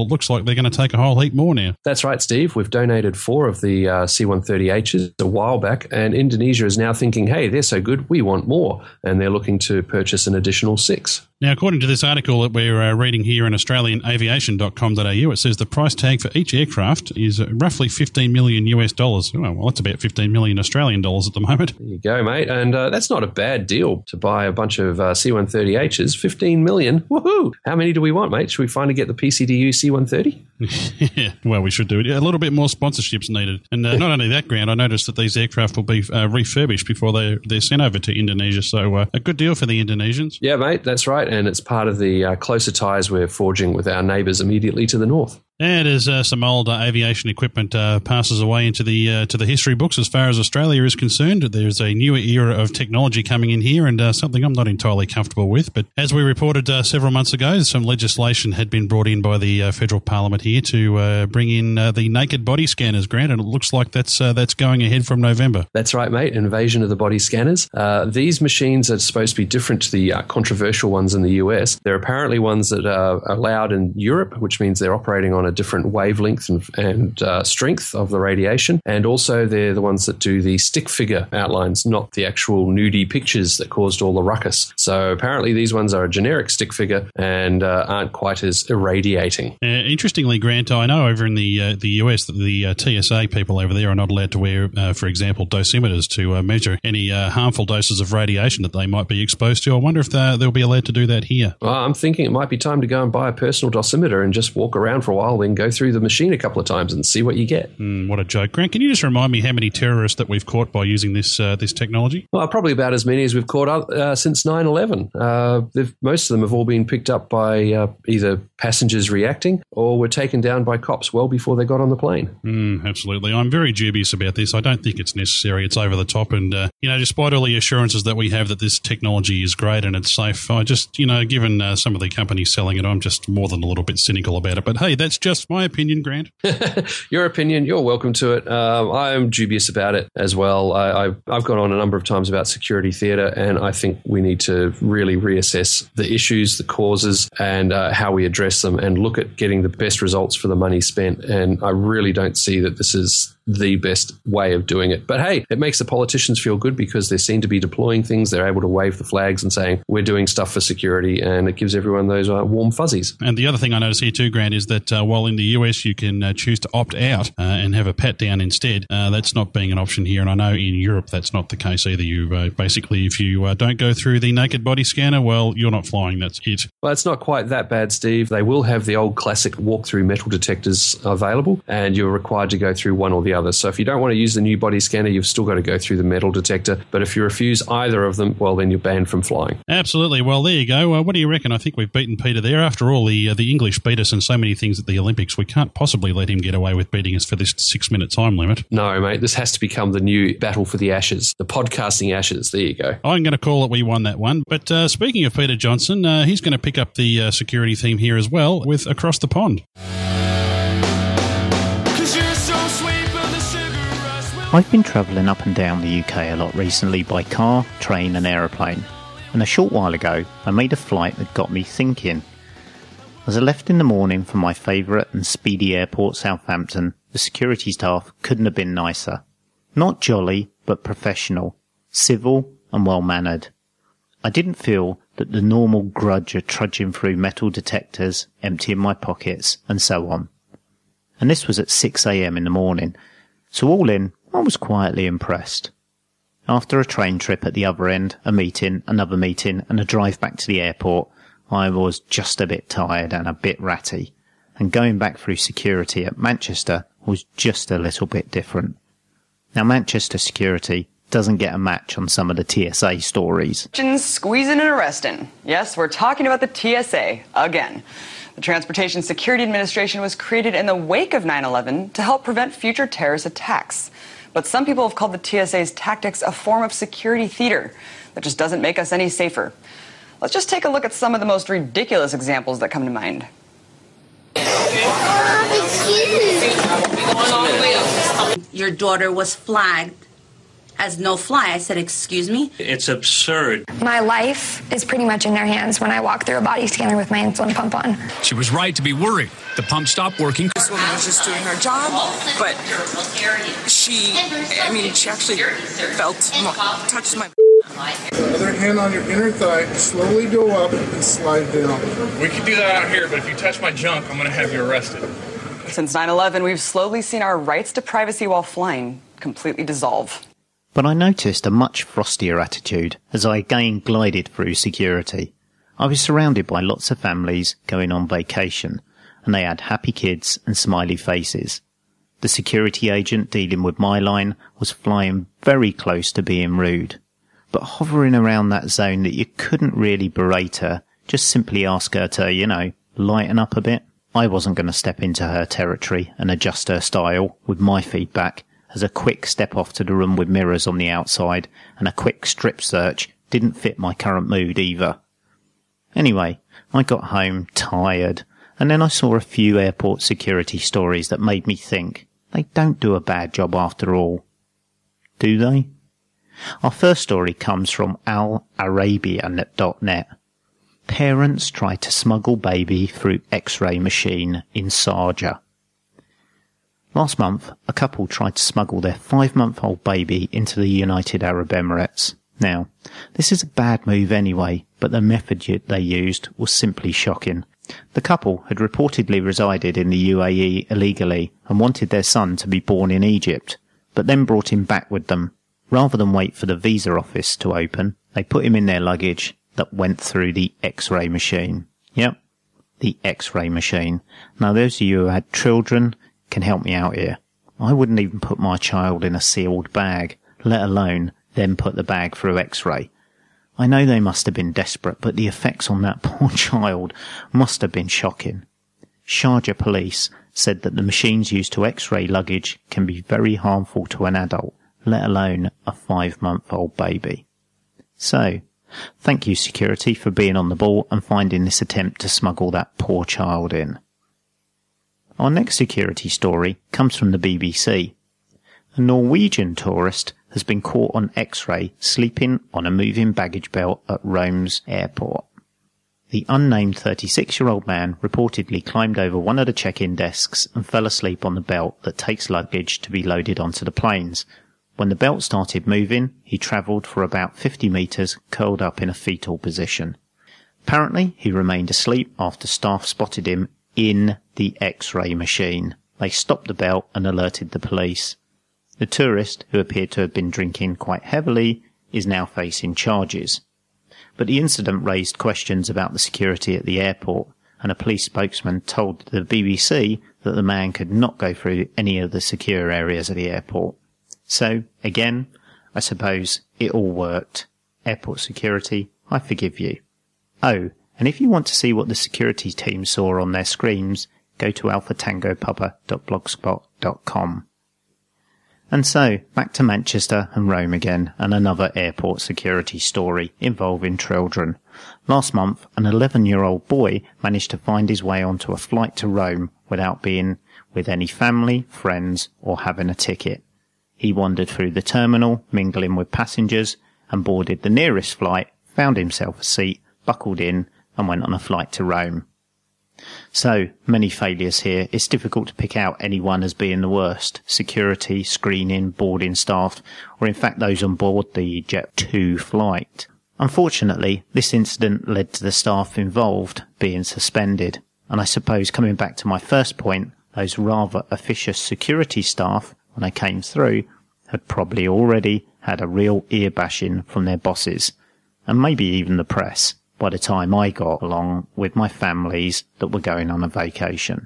looks like they're going to take a whole heap more now. That's right, Steve. We've donated four of the uh, C one thirty H's a while back, and Indonesia is now thinking, hey, they're so good, we want more, and they're looking to purchase an additional six. Now, according to this article that we're uh, reading here in Australian Aviation dot com dot a u, it says the price tag for each aircraft is uh, roughly fifteen million US dollars. Oh, well, that's about fifteen million Australian dollars at the moment. There you go, mate. And uh, that's not a bad deal to buy a bunch of uh, C one thirty H's. fifteen million. Woohoo! How many do we want, mate? Should we finally get the P C D U C one thirty? Yeah, well, we should do it. Yeah, a little bit more sponsorships needed. And uh, not only that, Grant, I noticed that these aircraft will be uh, refurbished before they're, they're sent over to Indonesia. So uh, a good deal for the Indonesians. Yeah, mate, that's right. And it's part of the uh, closer ties we're forging with our neighbours immediately to the north. And as uh, some old uh, aviation equipment uh, passes away into the uh, to the history books as far as Australia is concerned, there's a newer era of technology coming in here, and uh, something I'm not entirely comfortable with. But as we reported uh, several months ago, some legislation had been brought in by the uh, federal parliament here to uh, bring in uh, the naked body scanners, Grant, and it looks like that's uh, that's going ahead from November. That's right, mate. Invasion of the body scanners. Uh, these machines are supposed to be different to the uh, controversial ones in the U S. They're apparently ones that are allowed in Europe, which means they're operating on a different wavelength and, and uh, strength of the radiation. And also they're the ones that do the stick figure outlines, not the actual nudie pictures that caused all the ruckus. So apparently these ones are a generic stick figure and uh, aren't quite as irradiating. Uh, interestingly, Grant, I know over in the uh, the U S that the uh, T S A people over there are not allowed to wear, uh, for example, dosimeters to uh, measure any uh, harmful doses of radiation that they might be exposed to. I wonder if they'll be allowed to do that here. Well, I'm thinking it might be time to go and buy a personal dosimeter and just walk around for a while, then go through the machine a couple of times and see what you get. Mm, what a joke. Grant, can you just remind me how many terrorists that we've caught by using this uh, this technology? Well, probably about as many as we've caught up uh, since nine eleven. Uh, most of them have all been picked up by uh, either passengers reacting or were taken down by cops well before they got on the plane. Mm, absolutely. I'm very dubious about this. I don't think it's necessary. It's over the top. And, uh, you know, despite all the assurances that we have that this technology is great and it's safe, I just, you know, given uh, some of the companies selling it, I'm just more than a little bit cynical about it. But, hey, that's just my opinion, Grant. Your opinion, you're welcome to it. Um, I am dubious about it as well. I, I've, I've gone on a number of times about security theatre, and I think we need to really reassess the issues, the causes, and uh, how we address them and look at getting the best results for the money spent. And I really don't see that this is the best way of doing it. But hey, it makes the politicians feel good because they seem to be deploying things. They're able to wave the flags and saying, we're doing stuff for security, and it gives everyone those uh, warm fuzzies. And the other thing I notice here too, Grant, is that uh, while in the U S you can uh, choose to opt out uh, and have a pat down instead, uh, that's not being an option here. And I know in Europe that's not the case either. You uh, basically, if you uh, don't go through the naked body scanner, well, you're not flying. That's it. Well, it's not quite that bad, Steve. They will have the old classic walk-through metal detectors available, and you're required to go through one or the other. So if you don't want to use the new body scanner, you've still got to go through the metal detector. But if you refuse either of them, well, then you're banned from flying. Absolutely. Well, there you go. Uh, what do you reckon? I think we've beaten Peter there. After all, the uh, the English beat us in so many things at the Olympics. We can't possibly let him get away with beating us for this six-minute time limit. No, mate. This has to become the new battle for the ashes, the podcasting ashes. There you go. I'm going to call it we won that one. But uh, speaking of Peter Johnson, uh, he's going to pick up the uh, security theme here as well with Across the Pond. I've been travelling up and down the U K a lot recently by car, train and aeroplane, and a short while ago I made a flight that got me thinking. As I left in the morning from my favourite and speedy airport, Southampton, the security staff couldn't have been nicer. Not jolly, but professional, civil and well-mannered. I didn't feel that the normal grudge of trudging through metal detectors, emptying my pockets, and so on. And this was at six a.m. in the morning, so all in, I was quietly impressed. After a train trip at the other end, a meeting, another meeting, and a drive back to the airport, I was just a bit tired and a bit ratty, and going back through security at Manchester was just a little bit different. Now, Manchester security doesn't get a match on some of the T S A stories. Squeezing and arresting. Yes, we're talking about the T S A again. The Transportation Security Administration was created in the wake of nine eleven to help prevent future terrorist attacks. But some people have called the T S A's tactics a form of security theater that just doesn't make us any safer. Let's just take a look at some of the most ridiculous examples that come to mind. Your daughter was flagged as no fly. I said, excuse me? It's absurd. My life is pretty much in their hands when I walk through a body scanner with my insulin pump on. She was right to be worried. The pump stopped working. This woman was just doing her job, but she, I mean, she actually felt, touched my... The other hand on your inner thigh, slowly go up and slide down. We can do that out here, but if you touch my junk, I'm going to have you arrested. Since nine eleven, we've slowly seen our rights to privacy while flying completely dissolve. But I noticed a much frostier attitude as I again glided through security. I was surrounded by lots of families going on vacation, and they had happy kids and smiley faces. The security agent dealing with my line was flying very close to being rude, but hovering around that zone that you couldn't really berate her, just simply ask her to, you know, lighten up a bit. I wasn't going to step into her territory and adjust her style with my feedback, as a quick step off to the room with mirrors on the outside and a quick strip search didn't fit my current mood either. Anyway, I got home tired, and then I saw a few airport security stories that made me think they don't do a bad job after all. Do they? Our first story comes from al arabian dot net. Parents try to smuggle baby through X-ray machine in Sharjah. Last month, a couple tried to smuggle their five-month-old baby into the United Arab Emirates. Now, this is a bad move anyway, but the method they used was simply shocking. The couple had reportedly resided in the U A E illegally and wanted their son to be born in Egypt, but then brought him back with them. Rather than wait for the visa office to open, they put him in their luggage that went through the X-ray machine. Yep, the X-ray machine. Now, those of you who had children can help me out here. I wouldn't even put my child in a sealed bag, let alone then put the bag through X-ray. I know they must have been desperate, but the effects on that poor child must have been shocking. Sharjah police said that the machines used to X-ray luggage can be very harmful to an adult, let alone a five-month-old baby. So, thank you, security, for being on the ball and finding this attempt to smuggle that poor child in. Our next security story comes from the B B C. A Norwegian tourist has been caught on X-ray sleeping on a moving baggage belt at Rome's airport. The unnamed thirty-six-year-old man reportedly climbed over one of the check-in desks and fell asleep on the belt that takes luggage to be loaded onto the planes. When the belt started moving, he travelled for about fifty metres, curled up in a fetal position. Apparently, he remained asleep after staff spotted him in the X-ray machine. They stopped the belt and alerted the police. The tourist, who appeared to have been drinking quite heavily, is now facing charges. But the incident raised questions about the security at the airport, and a police spokesman told the B B C that the man could not go through any of the secure areas of the airport. So, again, I suppose it all worked. Airport security, I forgive you. Oh, and if you want to see what the security team saw on their screens, go to alpha tango papa dot blogspot dot com. And so, back to Manchester and Rome again, and another airport security story involving children. Last month, an eleven-year-old boy managed to find his way onto a flight to Rome without being with any family, friends, or having a ticket. He wandered through the terminal, mingling with passengers, and boarded the nearest flight, found himself a seat, buckled in, and went on a flight to Rome. So, many failures here. It's difficult to pick out anyone as being the worst. Security, screening, boarding staff, or in fact those on board the Jet two flight. Unfortunately, this incident led to the staff involved being suspended. And I suppose, coming back to my first point, those rather officious security staff, when they came through, had probably already had a real ear bashing from their bosses, and maybe even the press, by the time I got along with my families that were going on a vacation.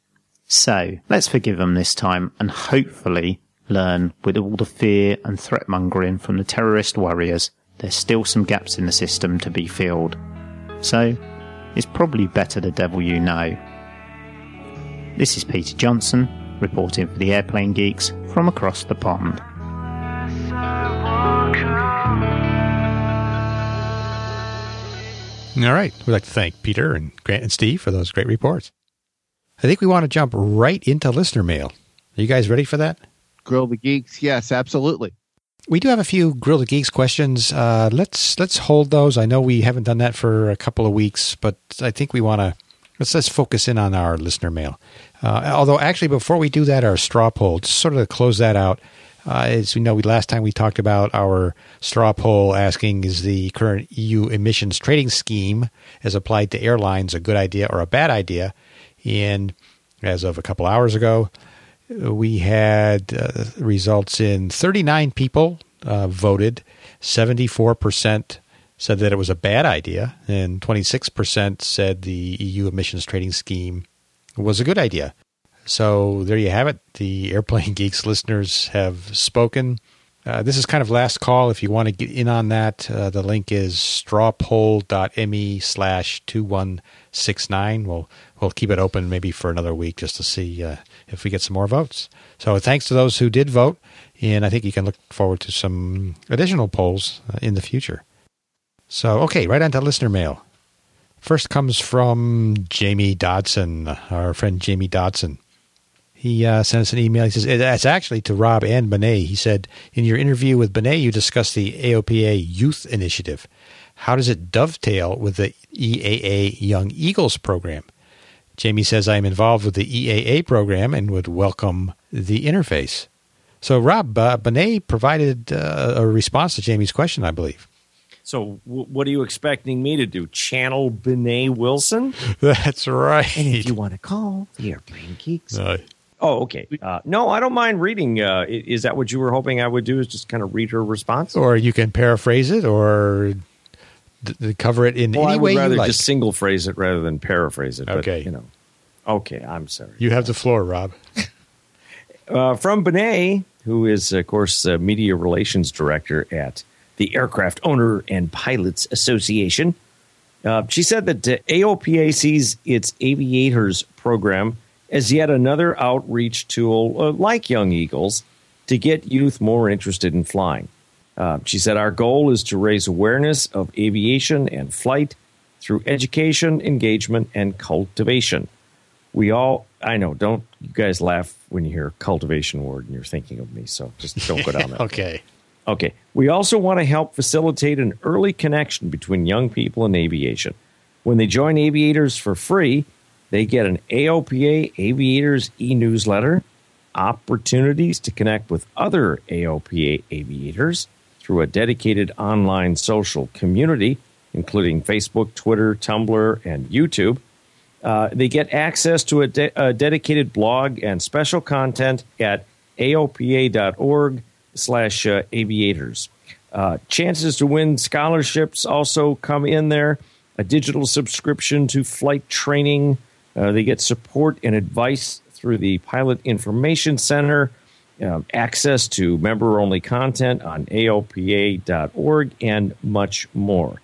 So, let's forgive them this time and hopefully learn, with all the fear and threat-mongering from the terrorist warriors, there's still some gaps in the system to be filled. So, it's probably better the devil you know. This is Peter Johnson, reporting for the Airplane Geeks from across the pond. All right. We'd like to thank Peter and Grant and Steve for those great reports. I think we want to jump right into listener mail. Are you guys ready for that? Grill the Geeks. Yes, absolutely. we do have a few Grill the Geeks questions. Uh, let's let's hold those. I know we haven't done that for a couple of weeks, but I think we want to let's let's focus in on our listener mail. Uh, although, actually, before we do that, our straw poll, just sort of to close that out. Uh, as we know, we last time we talked about our straw poll asking, is the current E U emissions trading scheme as applied to airlines a good idea or a bad idea? And as of a couple hours ago, we had uh, results in thirty-nine people uh, voted. seventy-four percent said that it was a bad idea, and twenty-six percent said the E U emissions trading scheme was a good idea. So there you have it. The Airplane Geeks listeners have spoken. Uh, this is kind of last call. If you want to get in on that, uh, the link is strawpoll.me slash 2169. We'll, we'll keep it open maybe for another week just to see uh, if we get some more votes. So thanks to those who did vote, and I think you can look forward to some additional polls uh, in the future. So, okay, right on to listener mail. First comes from Jamie Dodson, our friend Jamie Dodson. He uh, sent us an email. He says, it's actually to Rob and Benet. He said, in your interview with Benet, you discussed the A O P A Youth Initiative. How does it dovetail with the E A A Young Eagles program? Jamie says, I am involved with the E A A program and would welcome the interface. So, Rob, uh, Benet provided uh, a response to Jamie's question, I believe. So w- what are you expecting me to do? Channel Benet Wilson? That's right. And if you want to call the Airplane Geeks. Uh, oh, okay. Uh, no, I don't mind reading. Uh, is that what you were hoping I would do, is just kind of read her response? Or you can paraphrase it or d- d- cover it in well, any way you like. I would rather just single phrase it rather than paraphrase it. Okay. But, you know. Okay, I'm sorry. You have the floor, Rob. uh, from Benet, who is, of course, uh, Media Relations Director at the Aircraft Owner and Pilots Association. Uh, she said that uh, A O P A sees its Aviators program as yet another outreach tool, uh, like Young Eagles, to get youth more interested in flying. Uh, she said, our goal is to raise awareness of aviation and flight through education, engagement, and cultivation. We all, I know, don't you guys laugh when you hear cultivation word and you're thinking of me, so just don't go down that. Okay. Okay. We also want to help facilitate an early connection between young people and aviation. When they join Aviators for free, they get an A O P A Aviators e-newsletter, opportunities to connect with other A O P A aviators through a dedicated online social community, including Facebook, Twitter, Tumblr, and YouTube. Uh, they get access to a, de- a dedicated blog and special content at A O P A dot org slash uh, aviators. Uh, chances to win scholarships also come in there. A digital subscription to flight training. Uh, they get support and advice through the Pilot Information Center. Um, access to member-only content on A O P A dot org and much more.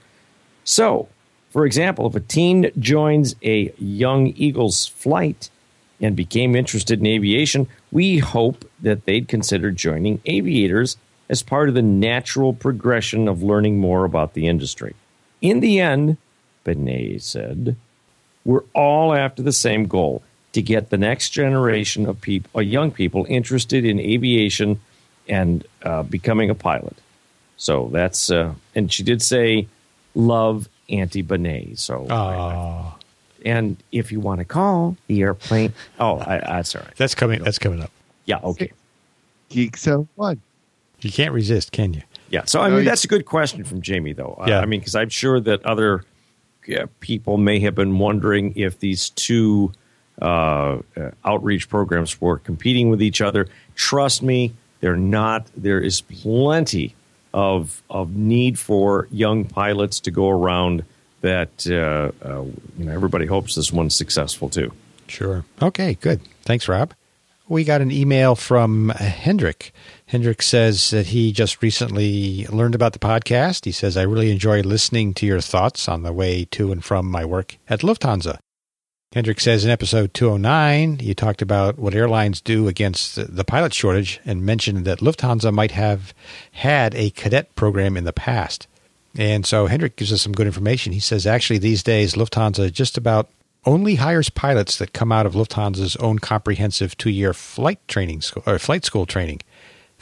So, for example, if a teen joins a Young Eagles flight and became interested in aviation, we hope that they'd consider joining Aviators as part of the natural progression of learning more about the industry. In the end, Benet said, we're all after the same goal, to get the next generation of people, uh, young people interested in aviation and uh, becoming a pilot. So that's, uh, and she did say, love Auntie Benet. So, oh. And if you want to call the airplane, oh, I, that's all right. That's coming. That's coming up. Yeah. Okay. Geek so what? You can't resist, can you? Yeah. So I mean, that's a good question from Jamie, though. Yeah. Uh, I mean, because I'm sure that other uh, people may have been wondering if these two uh, uh, outreach programs were competing with each other. Trust me, they're not. There is plenty of of need for young pilots to go around. That uh, uh, you know, everybody hopes this one's successful too. Sure. Okay, good. Thanks, Rob. We got an email from Hendrik. Hendrik says that he just recently learned about the podcast. He says, I really enjoy listening to your thoughts on the way to and from my work at Lufthansa. Hendrik says in episode two oh nine, you talked about what airlines do against the pilot shortage and mentioned that Lufthansa might have had a cadet program in the past. And so Hendrik gives us some good information. He says, actually, these days, Lufthansa just about only hires pilots that come out of Lufthansa's own comprehensive two-year flight training school, or flight school training.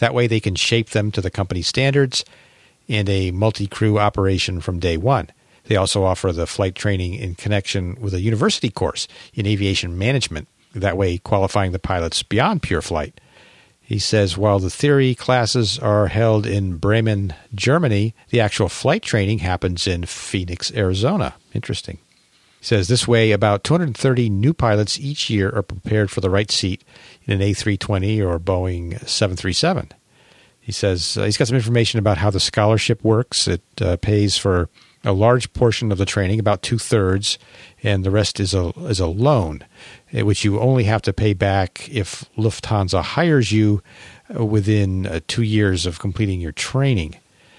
That way they can shape them to the company standards and a multi-crew operation from day one. They also offer the flight training in connection with a university course in aviation management, that way qualifying the pilots beyond pure flight. He says while the theory classes are held in Bremen, Germany, the actual flight training happens in Phoenix, Arizona. Interesting. He says this way about two hundred thirty new pilots each year are prepared for the right seat in an A three twenty or Boeing seven thirty-seven. He says uh, he's got some information about how the scholarship works. It uh, pays for a large portion of the training, about two-thirds, and the rest is a is a loan, which you only have to pay back if Lufthansa hires you within uh, two years of completing your training.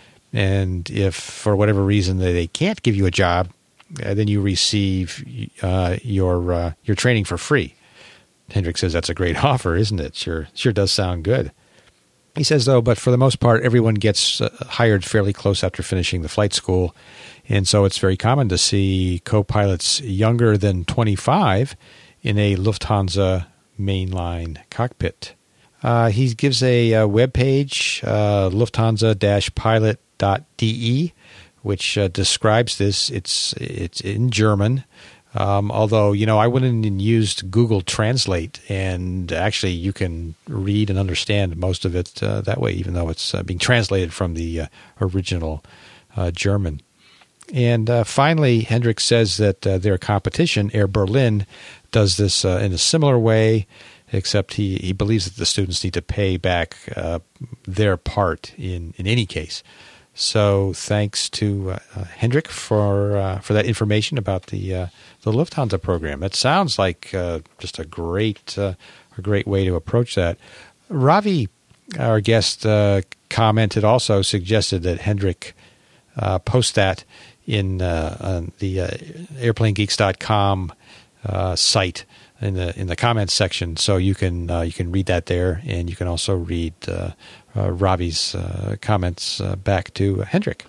And if, for whatever reason, they, they can't give you a job, uh, then you receive uh, your uh, your training for free. Hendrick says that's a great offer, isn't it? Sure, sure does sound good. He says, though, but for the most part, everyone gets uh, hired fairly close after finishing the flight school. And so it's very common to see co-pilots younger than twenty-five in a Lufthansa mainline cockpit. Uh, he gives a, a web page, uh, lufthansa dash pilot dot d e, which uh, describes this. It's it's in German. Um, although, you know, I went in and used Google Translate, and actually you can read and understand most of it uh, that way, even though it's uh, being translated from the uh, original uh, German. And uh, finally, Hendrick says that uh, their competition, Air Berlin, does this uh, in a similar way, except he, he believes that the students need to pay back uh, their part in, in any case. So thanks to uh, uh, Hendrick for uh, for that information about the uh, the Lufthansa program. That sounds like uh, just a great uh, a great way to approach that. Ravi, our guest, uh, commented also, suggested that Hendrick uh, post that in uh, on the uh, airplane geeks dot com uh, site in the in the comments section, so you can uh, you can read that there, and you can also read Uh, Uh, Robbie's uh, comments uh, back to Hendrick.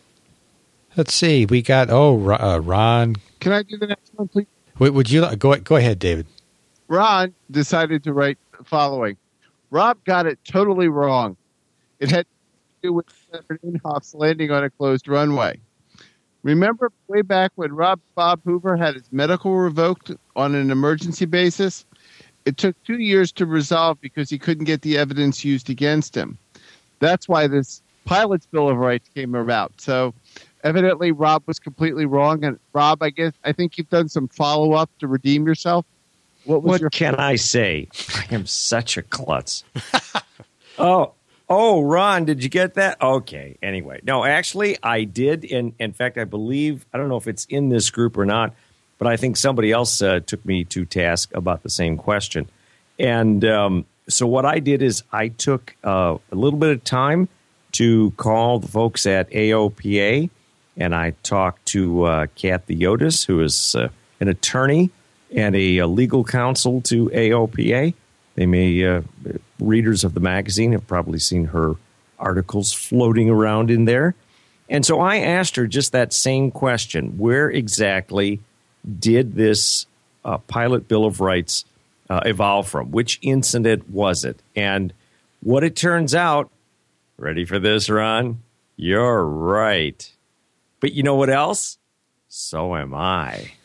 Let's see. We got, oh, uh, Ron. Can I do the next one, please? Would, would you go, go ahead, David. Ron decided to write the following. Rob got it totally wrong. It had to do with Senator Inhofe's landing on a closed runway. Remember way back when Rob Bob Hoover had his medical revoked on an emergency basis? It took two years to resolve because he couldn't get the evidence used against him. That's why this pilot's Bill of Rights came about. So evidently Rob was completely wrong. And Rob, I guess, I think you've done some follow-up to redeem yourself. What, was what your- can I say? I am such a klutz. oh, oh, Ron, did you get that? Okay. Anyway, no, actually I did. And in fact, I believe, I don't know if it's in this group or not, but I think somebody else uh, took me to task about the same question. And um, so what I did is I took uh, a little bit of time to call the folks at A O P A, and I talked to uh, Kathy Yotis, who is uh, an attorney and a, a legal counsel to A O P A. They may, uh, readers of the magazine have probably seen her articles floating around in there. And so I asked her just that same question. Where exactly did this uh, pilot Bill of Rights uh, evolve from? Which incident was it? And what it turns out, ready for this, Ron? You're right. But you know what else? So am I.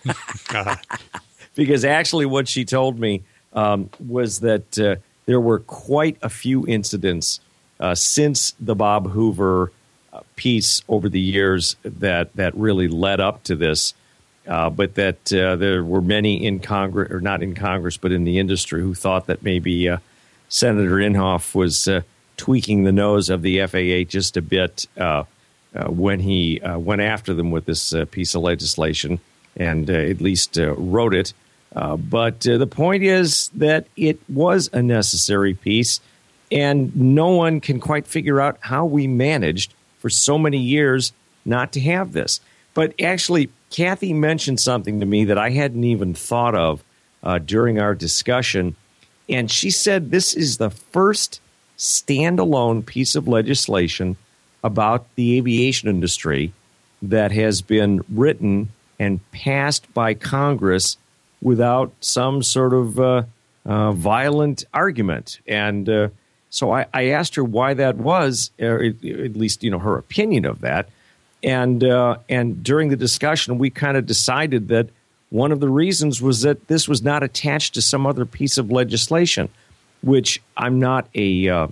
Because actually what she told me um, was that uh, there were quite a few incidents uh, since the Bob Hoover uh, piece over the years that, that really led up to this. Uh, but that uh, there were many in Congress, or not in Congress, but in the industry who thought that maybe uh, Senator Inhofe was uh, tweaking the nose of the F A A just a bit uh, uh, when he uh, went after them with this uh, piece of legislation and uh, at least uh, wrote it. Uh, but uh, the point is that it was a necessary piece, and no one can quite figure out how we managed for so many years not to have this. But actually, Kathy mentioned something to me that I hadn't even thought of uh, during our discussion. And she said this is the first standalone piece of legislation about the aviation industry that has been written and passed by Congress without some sort of uh, uh, violent argument. And uh, So I, I asked her why that was, or at least, you know, her opinion of that. And uh, and during the discussion, we kind of decided that one of the reasons was that this was not attached to some other piece of legislation, which I'm not a uh,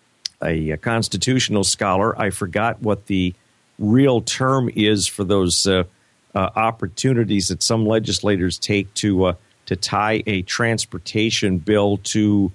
a, a constitutional scholar. I forgot what the real term is for those uh, uh, opportunities that some legislators take to uh, to tie a transportation bill to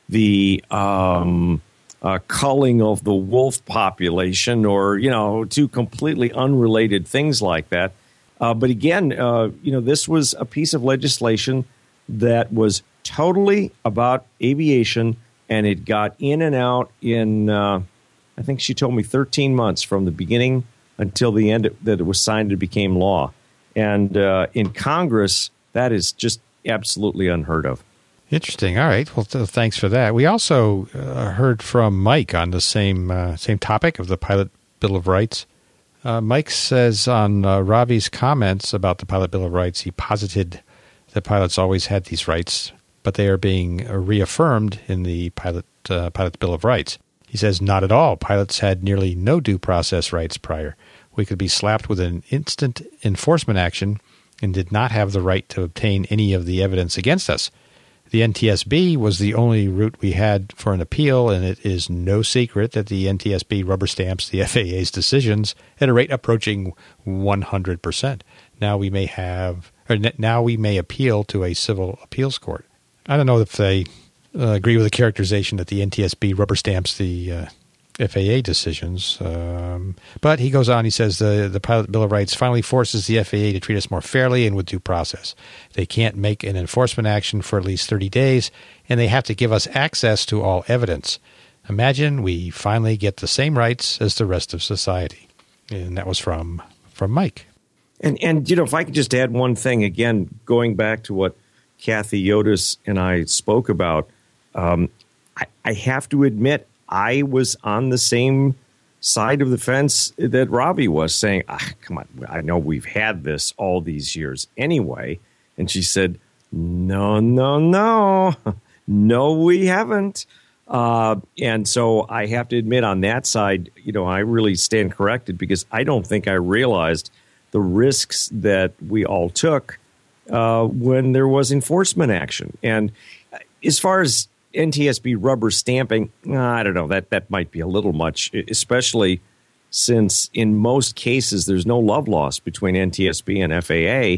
the um, uh, culling of the wolf population, or, you know, two completely unrelated things like that. Uh, but again, uh, you know, this was a piece of legislation that was totally about aviation, and it got in and out in, uh, I think she told me thirteen months from the beginning until the end that it was signed and became law. And uh, in Congress, that is just absolutely unheard of. Interesting. All right. Well, th- thanks for that. We also uh, heard from Mike on the same uh, same topic of the Pilot Bill of Rights. Uh, Mike says on uh, Ravi's comments about the Pilot Bill of Rights, he posited that pilots always had these rights, but they are being uh, reaffirmed in the Pilot uh, Pilot Bill of Rights. He says, not at all. Pilots had nearly no due process rights prior. We could be slapped with an instant enforcement action and did not have the right to obtain any of the evidence against us. The N T S B was the only route we had for an appeal, and it is no secret that the N T S B rubber stamps the F A A's decisions at a rate approaching one hundred percent. Now we may have, or now we may appeal to a civil appeals court. I don't know if they uh, agree with the characterization that the N T S B rubber stamps the uh, F A A decisions. Um, but he goes on, he says the, the Pilot Bill of Rights finally forces the F A A to treat us more fairly and with due process. They can't make an enforcement action for at least thirty days, and they have to give us access to all evidence. Imagine we finally get the same rights as the rest of society. And that was from from Mike. And, and you know, if I could just add one thing, again, going back to what Kathy Yotis and I spoke about, um, I, I have to admit, I was on the same side of the fence that Ravi was, saying, ah, come on, I know we've had this all these years anyway. And she said, no, no, no, no, we haven't. Uh, and so I have to admit on that side, you know, I really stand corrected, because I don't think I realized the risks that we all took uh, when there was enforcement action. And as far as N T S B rubber stamping, I don't know, that that might be a little much, especially since in most cases there's no love lost between N T S B and F A A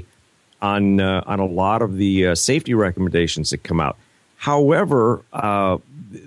on uh, on a lot of the uh, safety recommendations that come out. However, uh,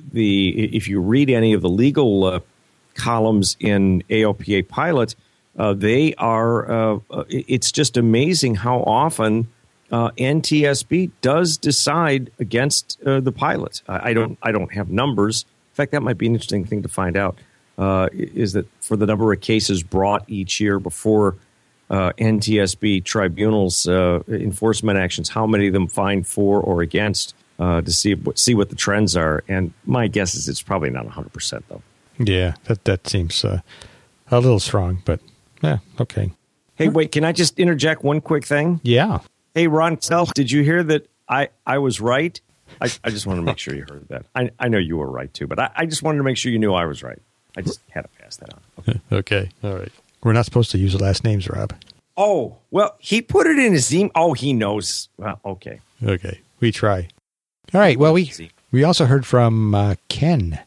the if you read any of the legal uh, columns in A O P A Pilot, uh, they are uh, it's just amazing how often Uh, N T S B does decide against uh, the pilot. I, I don't. I don't have numbers. In fact, that might be an interesting thing to find out. Uh, is that for the number of cases brought each year before uh, N T S B tribunals, uh, enforcement actions, how many of them find for or against, uh, to see what see what the trends are. And my guess is it's probably not one hundred percent though. Yeah, that that seems uh, a little strong, but yeah, okay. Hey, wait, can I just interject one quick thing? Yeah. Hey, Ron, did you hear that I, I was right? I, I just wanted to make sure you heard that. I, I know you were right, too, but I, I just wanted to make sure you knew I was right. I just had to pass that on. Okay. okay. All right. We're not supposed to use last names, Rob. Oh, well, he put it in his email. Oh, he knows. Well, okay. Okay. We try. All right. Well, we we also heard from uh, Ken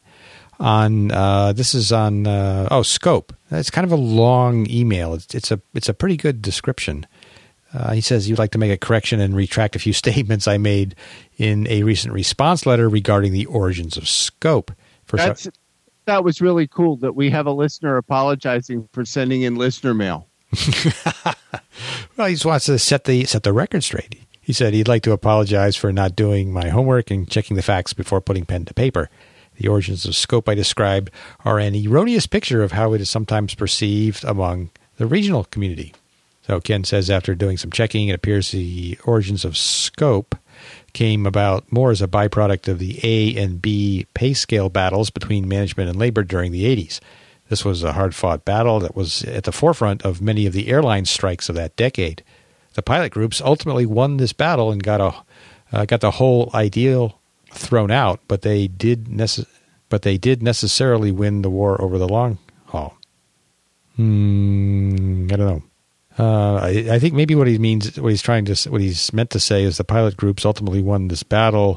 on, uh, this is on, uh, oh, Scope. It's kind of a long email. It's, it's, a, it's a pretty good description. Uh, he says, you'd like to make a correction and retract a few statements I made in a recent response letter regarding the origins of Scope. For That's, so- that was really cool that we have a listener apologizing for sending in listener mail. Well, he just wants to set the set the record straight. He said he'd like to apologize for not doing my homework and checking the facts before putting pen to paper. The origins of Scope I described are an erroneous picture of how it is sometimes perceived among the regional community. So Ken says after doing some checking, it appears the origins of Scope came about more as a byproduct of the A and B pay scale battles between management and labor during the eighties. This was a hard-fought battle that was at the forefront of many of the airline strikes of that decade. The pilot groups ultimately won this battle and got a uh, got the whole ideal thrown out, but they did necess- but they did necessarily win the war over the long haul. Hmm, I don't know. Uh, I, I think maybe what he means, what he's trying to, what he's meant to say is the pilot groups ultimately won this battle,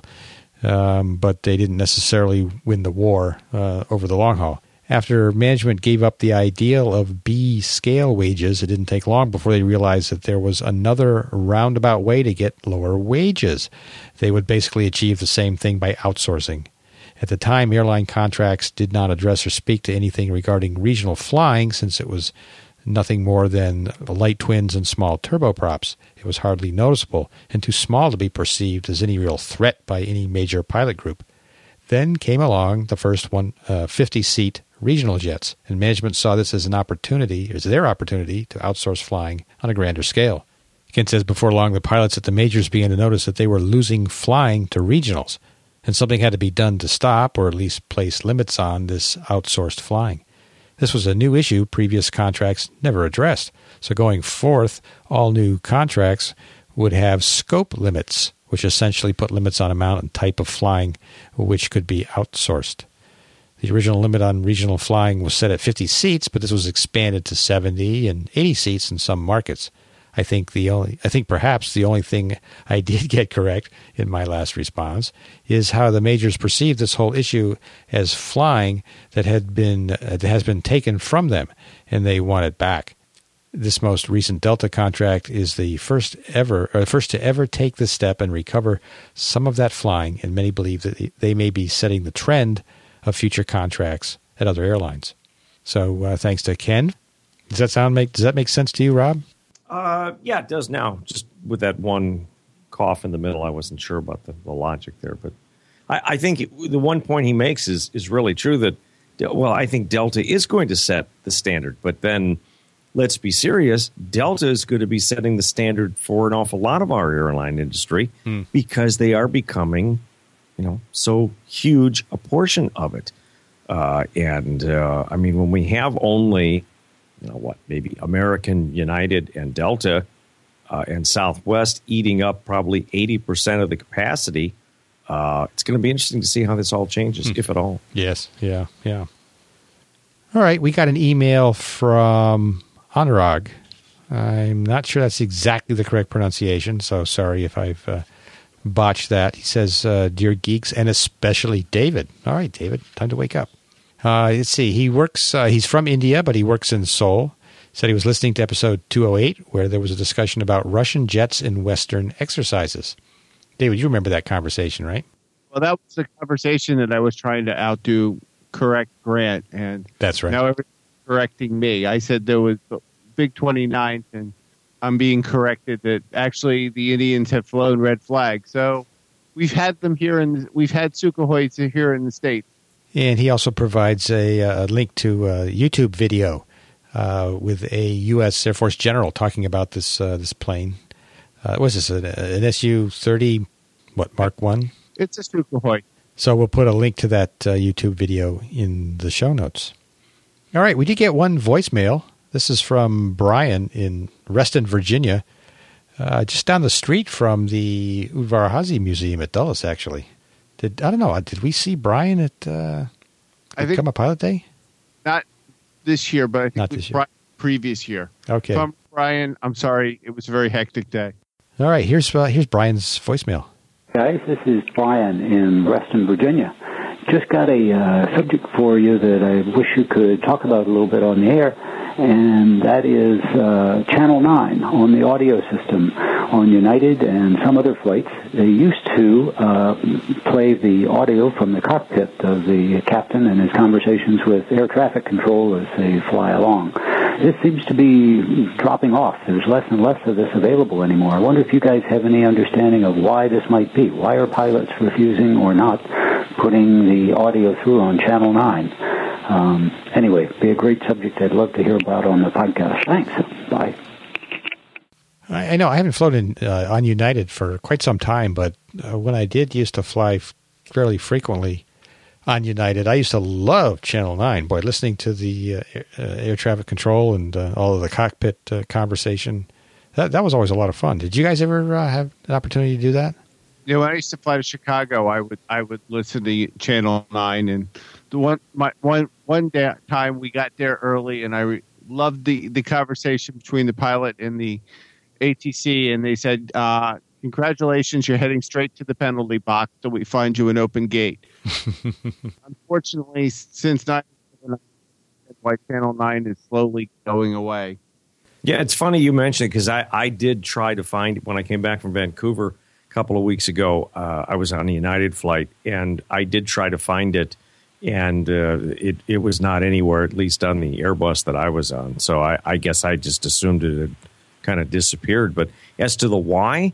um, but they didn't necessarily win the war uh, over the long haul. After management gave up the ideal of B scale wages, it didn't take long before they realized that there was another roundabout way to get lower wages. They would basically achieve the same thing by outsourcing. At the time, airline contracts did not address or speak to anything regarding regional flying, since it was nothing more than light twins and small turboprops. It was hardly noticeable and too small to be perceived as any real threat by any major pilot group. Then came along the first one, uh, fifty-seat regional jets, and management saw this as an opportunity, as their opportunity to outsource flying on a grander scale. Ken says before long, the pilots at the majors began to notice that they were losing flying to regionals, and something had to be done to stop or at least place limits on this outsourced flying. This was a new issue previous contracts never addressed, so going forth, all new contracts would have scope limits, which essentially put limits on amount and type of flying which could be outsourced. The original limit on regional flying was set at fifty seats, but this was expanded to seventy and eighty seats in some markets. I think the only, I think perhaps the only thing I did get correct in my last response is how the majors perceived this whole issue as flying that had been that has been taken from them, and they want it back. This most recent Delta contract is the first ever, or the first to ever take this step and recover some of that flying, and many believe that they may be setting the trend of future contracts at other airlines. So, uh, thanks to Ken. Does that sound make? Does that make sense to you, Rob? Uh, yeah, it does now. Just with that one cough in the middle, I wasn't sure about the, the logic there. But I, I think it, the one point he makes is is really true that, well, I think Delta is going to set the standard. But then, let's be serious, Delta is going to be setting the standard for an awful lot of our airline industry hmm. because they are becoming, you know, so huge a portion of it. Uh, and, uh, I mean, when we have only... you know what, maybe American, United, and Delta uh, and Southwest eating up probably eighty percent of the capacity, uh, it's going to be interesting to see how this all changes, hmm. if at all. Yes, yeah, yeah. All right, we got an email from Anurag. I'm not sure that's exactly the correct pronunciation, so sorry if I've uh, botched that. He says, uh, Dear Geeks, and especially David. All right, David, time to wake up. Uh, let's see. He works. Uh, he's from India, but he works in Seoul. Said he was listening to episode two oh eight, where there was a discussion about Russian jets in Western exercises. David, you remember that conversation, right? Well, that was the conversation that I was trying to outdo correct Grant, and that's right. Now everyone's correcting me. I said there was Big twenty-ninth, and I'm being corrected that actually the Indians have flown red flag. So we've had them here, and we've had Sukhois here in the States. And he also provides a, a link to a YouTube video uh, with a U S Air Force general talking about this uh, this plane. Uh, what is this, an, an S U thirty, what, Mark one? It's a Sukhoi. So we'll put a link to that uh, YouTube video in the show notes. All right, we did get one voicemail. This is from Brian in Reston, Virginia, uh, just down the street from the Udvar Hazy Museum at Dulles, actually. Did I don't know? Did we see Brian at uh, I think Come a Pilot Day? Not this year, but I think not it was this year. Previous year. Okay. From Brian, I'm sorry, it was a very hectic day. All right, here's uh, here's Brian's voicemail. Guys, this is Brian in Reston, Virginia. Just got a uh, subject for you that I wish you could talk about a little bit on the air, and that is uh, Channel nine on the audio system on United and some other flights. They used to uh, play the audio from the cockpit of the captain and his conversations with air traffic control as they fly along. This seems to be dropping off. There's less and less of this available anymore. I wonder if you guys have any understanding of why this might be. Why are pilots refusing or not putting the audio through on Channel nine? Um, anyway, be a great subject I'd love to hear about on the podcast. Thanks. Bye. I, I know I haven't flown uh, on United for quite some time, but uh, when I did used to fly f- fairly frequently on United, I used to love Channel nine. Boy, listening to the uh, air, uh, air traffic control and uh, all of the cockpit uh, conversation, that that was always a lot of fun. Did you guys ever uh, have an opportunity to do that? You know, when I used to fly to Chicago, I would I would listen to Channel nine, and the one my one one day, time we got there early, and I re- loved the the conversation between the pilot and the A T C, and they said, uh, "Congratulations, you're heading straight to the penalty box till we find you an open gate." Unfortunately, since nine eleven, why Channel nine is slowly going away. Yeah, it's funny you mentioned it because I, I did try to find when I came back from Vancouver a couple of weeks ago. Uh, I was on a United flight, and I did try to find it, and uh, it, it was not anywhere, at least on the Airbus that I was on. So I, I guess I just assumed it had kind of disappeared. But as to the why,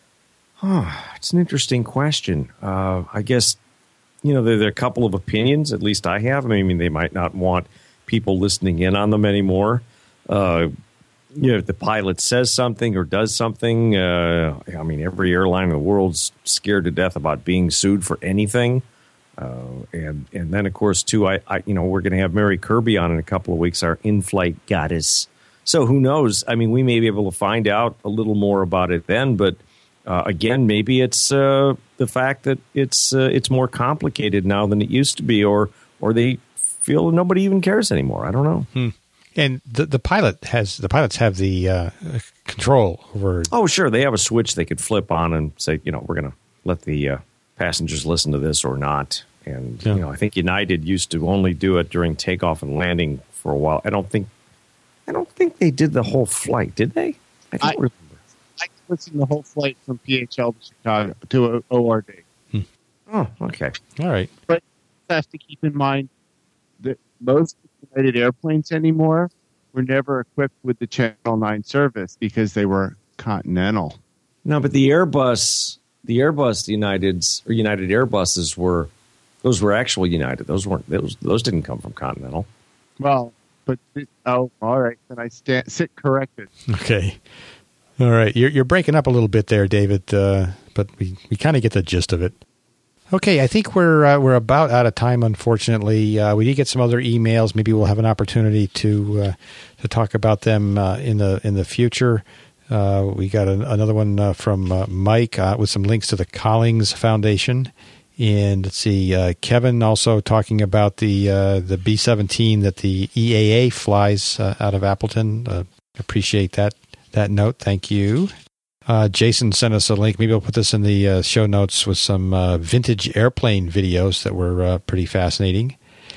oh, it's an interesting question. Uh, I guess, you know, there, there are a couple of opinions, at least I have. I mean, they might not want people listening in on them anymore. Uh You know, if the pilot says something or does something, uh, I mean, every airline in the world's scared to death about being sued for anything. Uh, and and then, of course, too, I, I you know, we're going to have Mary Kirby on in a couple of weeks, our in-flight goddess. So who knows? I mean, we may be able to find out a little more about it then. But uh, again, maybe it's uh, the fact that it's uh, it's more complicated now than it used to be, or or they feel nobody even cares anymore. I don't know. Hmm. And the the pilot has the pilots have the uh, control over. Oh, sure, they have a switch they could flip on and say, you know, we're going to let the uh, passengers listen to this or not. And yeah. you know, I think United used to only do it during takeoff and landing for a while. I don't think, I don't think they did the whole flight, did they? I don't I, remember. I listened the whole flight from P H L to Chicago to O R D. Hmm. Oh, okay, all right. But you have to keep in mind that most United airplanes anymore were never equipped with the Channel nine service because they were Continental. No, but the Airbus, the Airbus Uniteds or United Airbuses were those were actual United. Those weren't those those didn't come from Continental. Well, but oh, all right, then I stand, sit corrected. Okay, all right. You're you're breaking up a little bit there, David, uh, but we, we kind of get the gist of it. Okay, I think we're uh, we're about out of time. Unfortunately, uh, we did get some other emails. Maybe we'll have an opportunity to uh, to talk about them uh, in the in the future. Uh, we got an, another one uh, from uh, Mike uh, with some links to the Collings Foundation, and let's see, uh, Kevin also talking about the uh, the B seventeen that the E A A flies uh, out of Appleton. Uh, appreciate that that note. Thank you. Uh, Jason sent us a link. Maybe I'll put this in the uh, show notes with some uh, vintage airplane videos that were uh, pretty fascinating.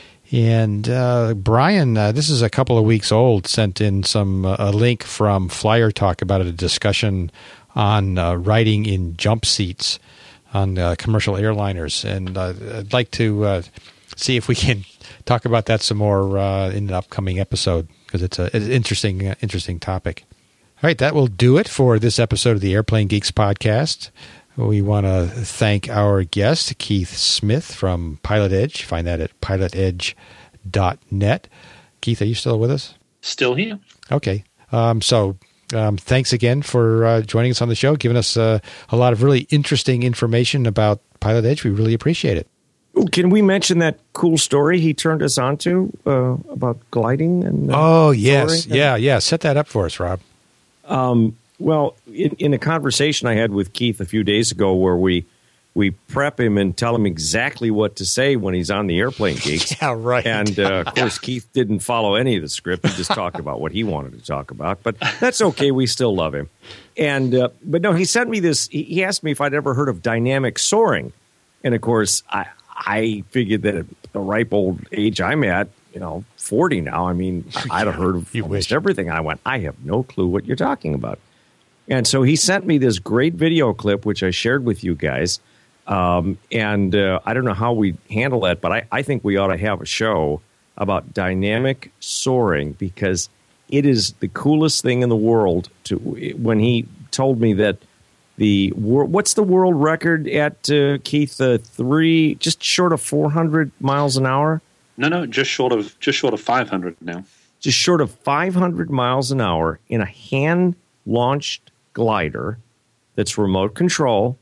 And uh, Brian, uh, this is a couple of weeks old, sent in some uh, a link from Flyer Talk about a discussion on uh, riding in jump seats on uh, commercial airliners. And uh, I'd like to uh, see if we can talk about that some more uh, in an upcoming episode because it's, a, it's an interesting, uh, interesting topic. All right, that will do it for this episode of the Airplane Geeks podcast. We want to thank our guest, Keith Smith from Pilot Edge. Find that at pilot edge dot net. Keith, are you still with us? Still here. Okay. Um, so um, thanks again for uh, joining us on the show, giving us uh, a lot of really interesting information about Pilot Edge. We really appreciate it. Ooh, can we mention that cool story he turned us on to uh, about gliding? And uh, Oh, yes. Yeah, yeah. Set that up for us, Rob. Um, well, in, in a conversation I had with Keith a few days ago where we we prep him and tell him exactly what to say when he's on the Airplane Geeks. Yeah, right. And, uh, of course, Keith didn't follow any of the script. He just talked about what he wanted to talk about. But that's okay. We still love him. And uh, But, no, he sent me this. He, he asked me if I'd ever heard of dynamic soaring. And, of course, I, I figured that at the ripe old age I'm at, you know, forty now. I mean, I'd have heard of almost everything. I went, I have no clue what you're talking about. And so he sent me this great video clip, which I shared with you guys. Um, and uh, I don't know how we handle that, but I, I think we ought to have a show about dynamic soaring because it is the coolest thing in the world. To when he told me that the what's the world record at uh, Keith? Uh, three, just short of four hundred miles an hour. No, no, just short of just short of five hundred now. Just short of five hundred miles an hour in a hand-launched glider that's remote control.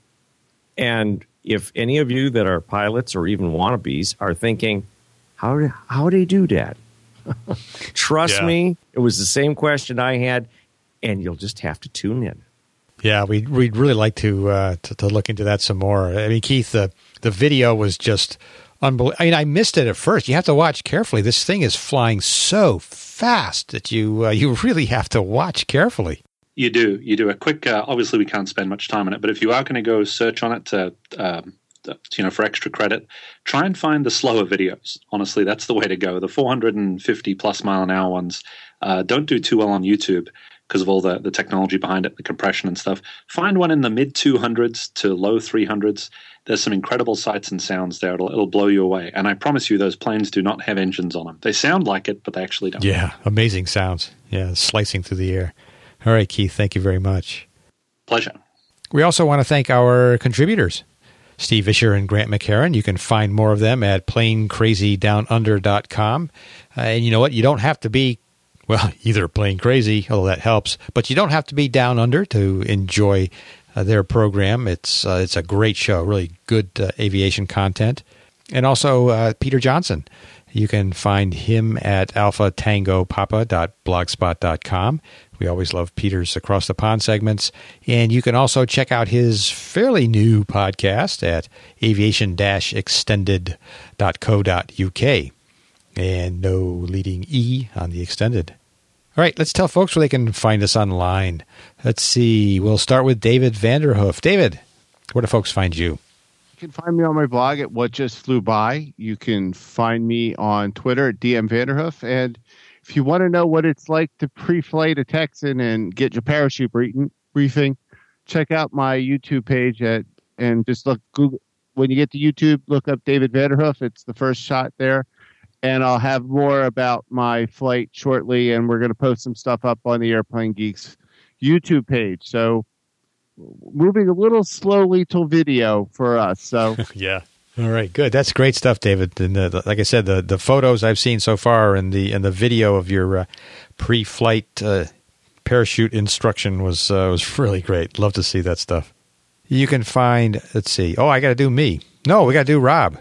And if any of you that are pilots or even wannabes are thinking, how do, how do they do that? Trust yeah. me, it was the same question I had, and you'll just have to tune in. Yeah, we'd, we'd really like to, uh, to to look into that some more. I mean, Keith, the, the video was just Unbel- I mean, I missed it at first. You have to watch carefully. This thing is flying so fast that you uh, you really have to watch carefully. You do. You do. A quick, uh, obviously we can't spend much time on it, but if you are going to go search on it to, um, you know, for extra credit, try and find the slower videos. Honestly, that's the way to go. The four hundred fifty plus mile an hour ones uh, don't do too well on YouTube because of all the, the technology behind it, the compression and stuff. Find one in the mid two hundreds to low three hundreds. There's some incredible sights and sounds there. It'll, it'll blow you away. And I promise you, those planes do not have engines on them. They sound like it, but they actually don't. Yeah, amazing sounds. Yeah, slicing through the air. All right, Keith, thank you very much. Pleasure. We also want to thank our contributors, Steve Vischer and Grant McHerron. You can find more of them at plane crazy down under dot com. Uh, and you know what? You don't have to be, well, either plane crazy, although that helps, but you don't have to be down under to enjoy uh, their program. It's uh, it's a great show, really good uh, aviation content. And also uh, Peter Johnson. You can find him at alpha tango papa dot blogspot dot com. We always love Peter's Across the Pond segments. And you can also check out his fairly new podcast at aviation dash extended dot co dot uk. And no leading E on the extended. All right, let's tell folks where they can find us online. Let's see. We'll start with David Vanderhoof. David, where do folks find you? You can find me on my blog at What Just Flew By. You can find me on Twitter at D M Vanderhoof. And if you want to know what it's like to pre-flight a Texan and get your parachute briefing, briefing, check out my YouTube page at and just look Google. When you get to YouTube, look up David Vanderhoof. It's the first shot there. And I'll have more about my flight shortly, and we're going to post some stuff up on the Airplane Geeks YouTube page. So moving a little slowly to video for us. So yeah. All right, good. That's great stuff, David. And the, the, like I said, the, the photos I've seen so far and the and the video of your uh, pre-flight uh, parachute instruction was uh, was really great. Love to see that stuff. You can find, let's see. Oh, I got to do me. No, we got to do Rob.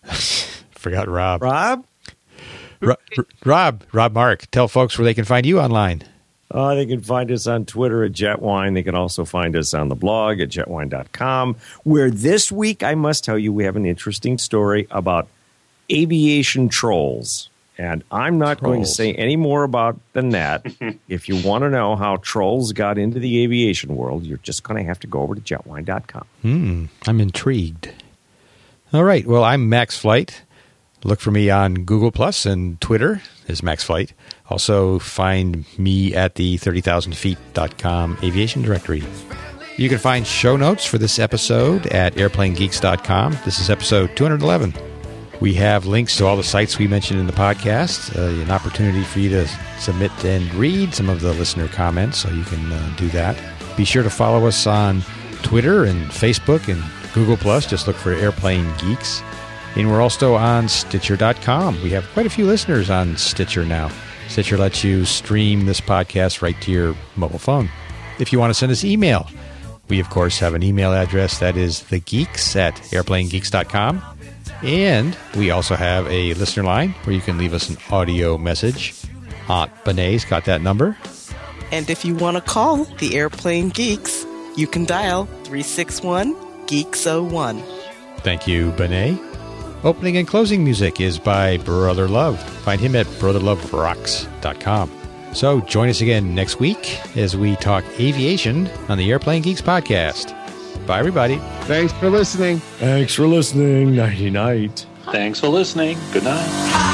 Forgot Rob. Rob? Rob, Rob, Rob Mark. Tell folks where they can find you online. Uh, they can find us on Twitter at Jetwine. They can also find us on the blog at jetwine dot com, where this week, I must tell you, we have an interesting story about aviation trolls. And I'm not trolls. going to say any more about than that. If you want to know how trolls got into the aviation world, you're just going to have to go over to jetwine dot com. Hmm, I'm intrigued. All right. Well, I'm Max Flight. Look for me on Google Plus and Twitter is Max Flight. Also find me at the thirty thousand feet dot com aviation directory. You can find show notes for this episode at airplane geeks dot com. This is episode two hundred eleven. We have links to all the sites we mentioned in the podcast, uh, an opportunity for you to submit and read some of the listener comments, so you can uh, do that. Be sure to follow us on Twitter and Facebook and Google Plus. Just look for Airplane Geeks. And we're also on Stitcher dot com. We have quite a few listeners on Stitcher now. Stitcher lets you stream this podcast right to your mobile phone. If you want to send us email, we, of course, have an email address that is thegeeks at airplane geeks dot com. And we also have a listener line where you can leave us an audio message. Aunt Benet's got that number. And if you want to call the Airplane Geeks, you can dial three six one, geeks zero one. Thank you, Benet. Opening and closing music is by Brother Love. Find him at brother love rocks dot com. So join us again next week as we talk aviation on the Airplane Geeks podcast. Bye, everybody. Thanks for listening. Thanks for listening. Nighty night. Thanks for listening. Good night.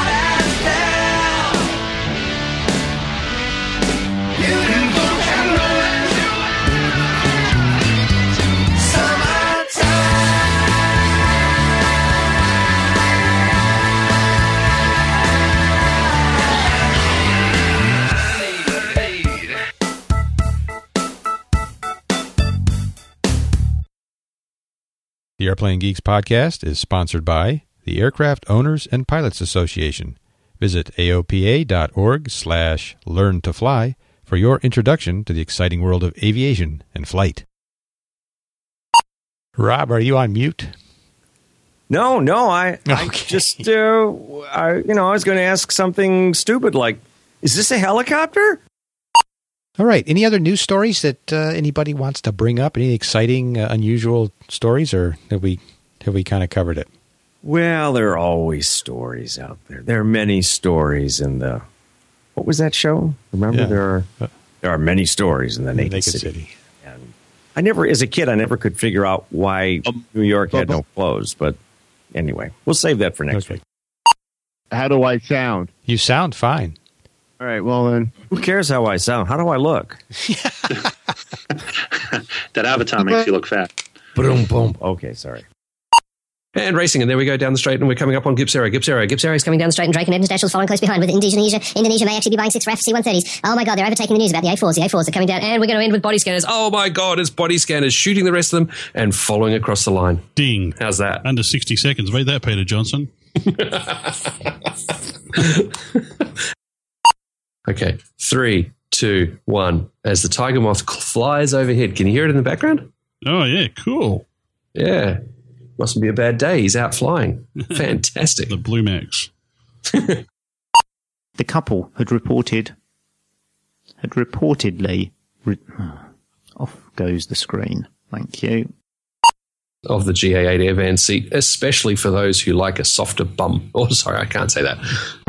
The Airplane Geeks podcast is sponsored by the Aircraft Owners and Pilots Association. Visit A O P A dot org slash learn to fly for your introduction to the exciting world of aviation and flight. Rob, are you on mute? No, no, I, okay. I just, uh, I, you know, I was going to ask something stupid like, is this a helicopter? All right. Any other news stories that uh, anybody wants to bring up? Any exciting, uh, unusual stories, or have we have we kind of covered it? Well, there are always stories out there. There are many stories in the... What was that show? Remember, Yeah. there are there are many stories in the Naked, Naked City. City. And I never, as a kid, I never could figure out why New York had no clothes. But anyway, we'll save that for next Okay. week. How do I sound? You sound fine. All right, well then. Who cares how I sound? How do I look? That avatar makes you look fat. Boom, boom. Okay, sorry. And racing, and there we go down the straight, and we're coming up on Gibbs Aero. Gibbs Aero, Gibbs Aero is coming down the straight, and Drake and Evans Dashiell's following close behind with Indonesia. Indonesia may actually be buying six R A F C one thirties. Oh my God, they're overtaking the news about the A fours. The A fours are coming down, and we're going to end with body scanners. Oh my God, it's body scanners shooting the rest of them and following across the line. Ding. How's that? Under sixty seconds. Read that, Peter Johnson. Okay, three, two, one. As the tiger moth flies overhead, can you hear it in the background? Oh, yeah, cool. Yeah. Mustn't be a bad day. He's out flying. Fantastic. The Blue Max. The couple had reported, had reportedly, re- off goes the screen. Thank you. Of the G A eight Airvan seat, especially for those who like a softer bum. Oh, sorry, I can't say that.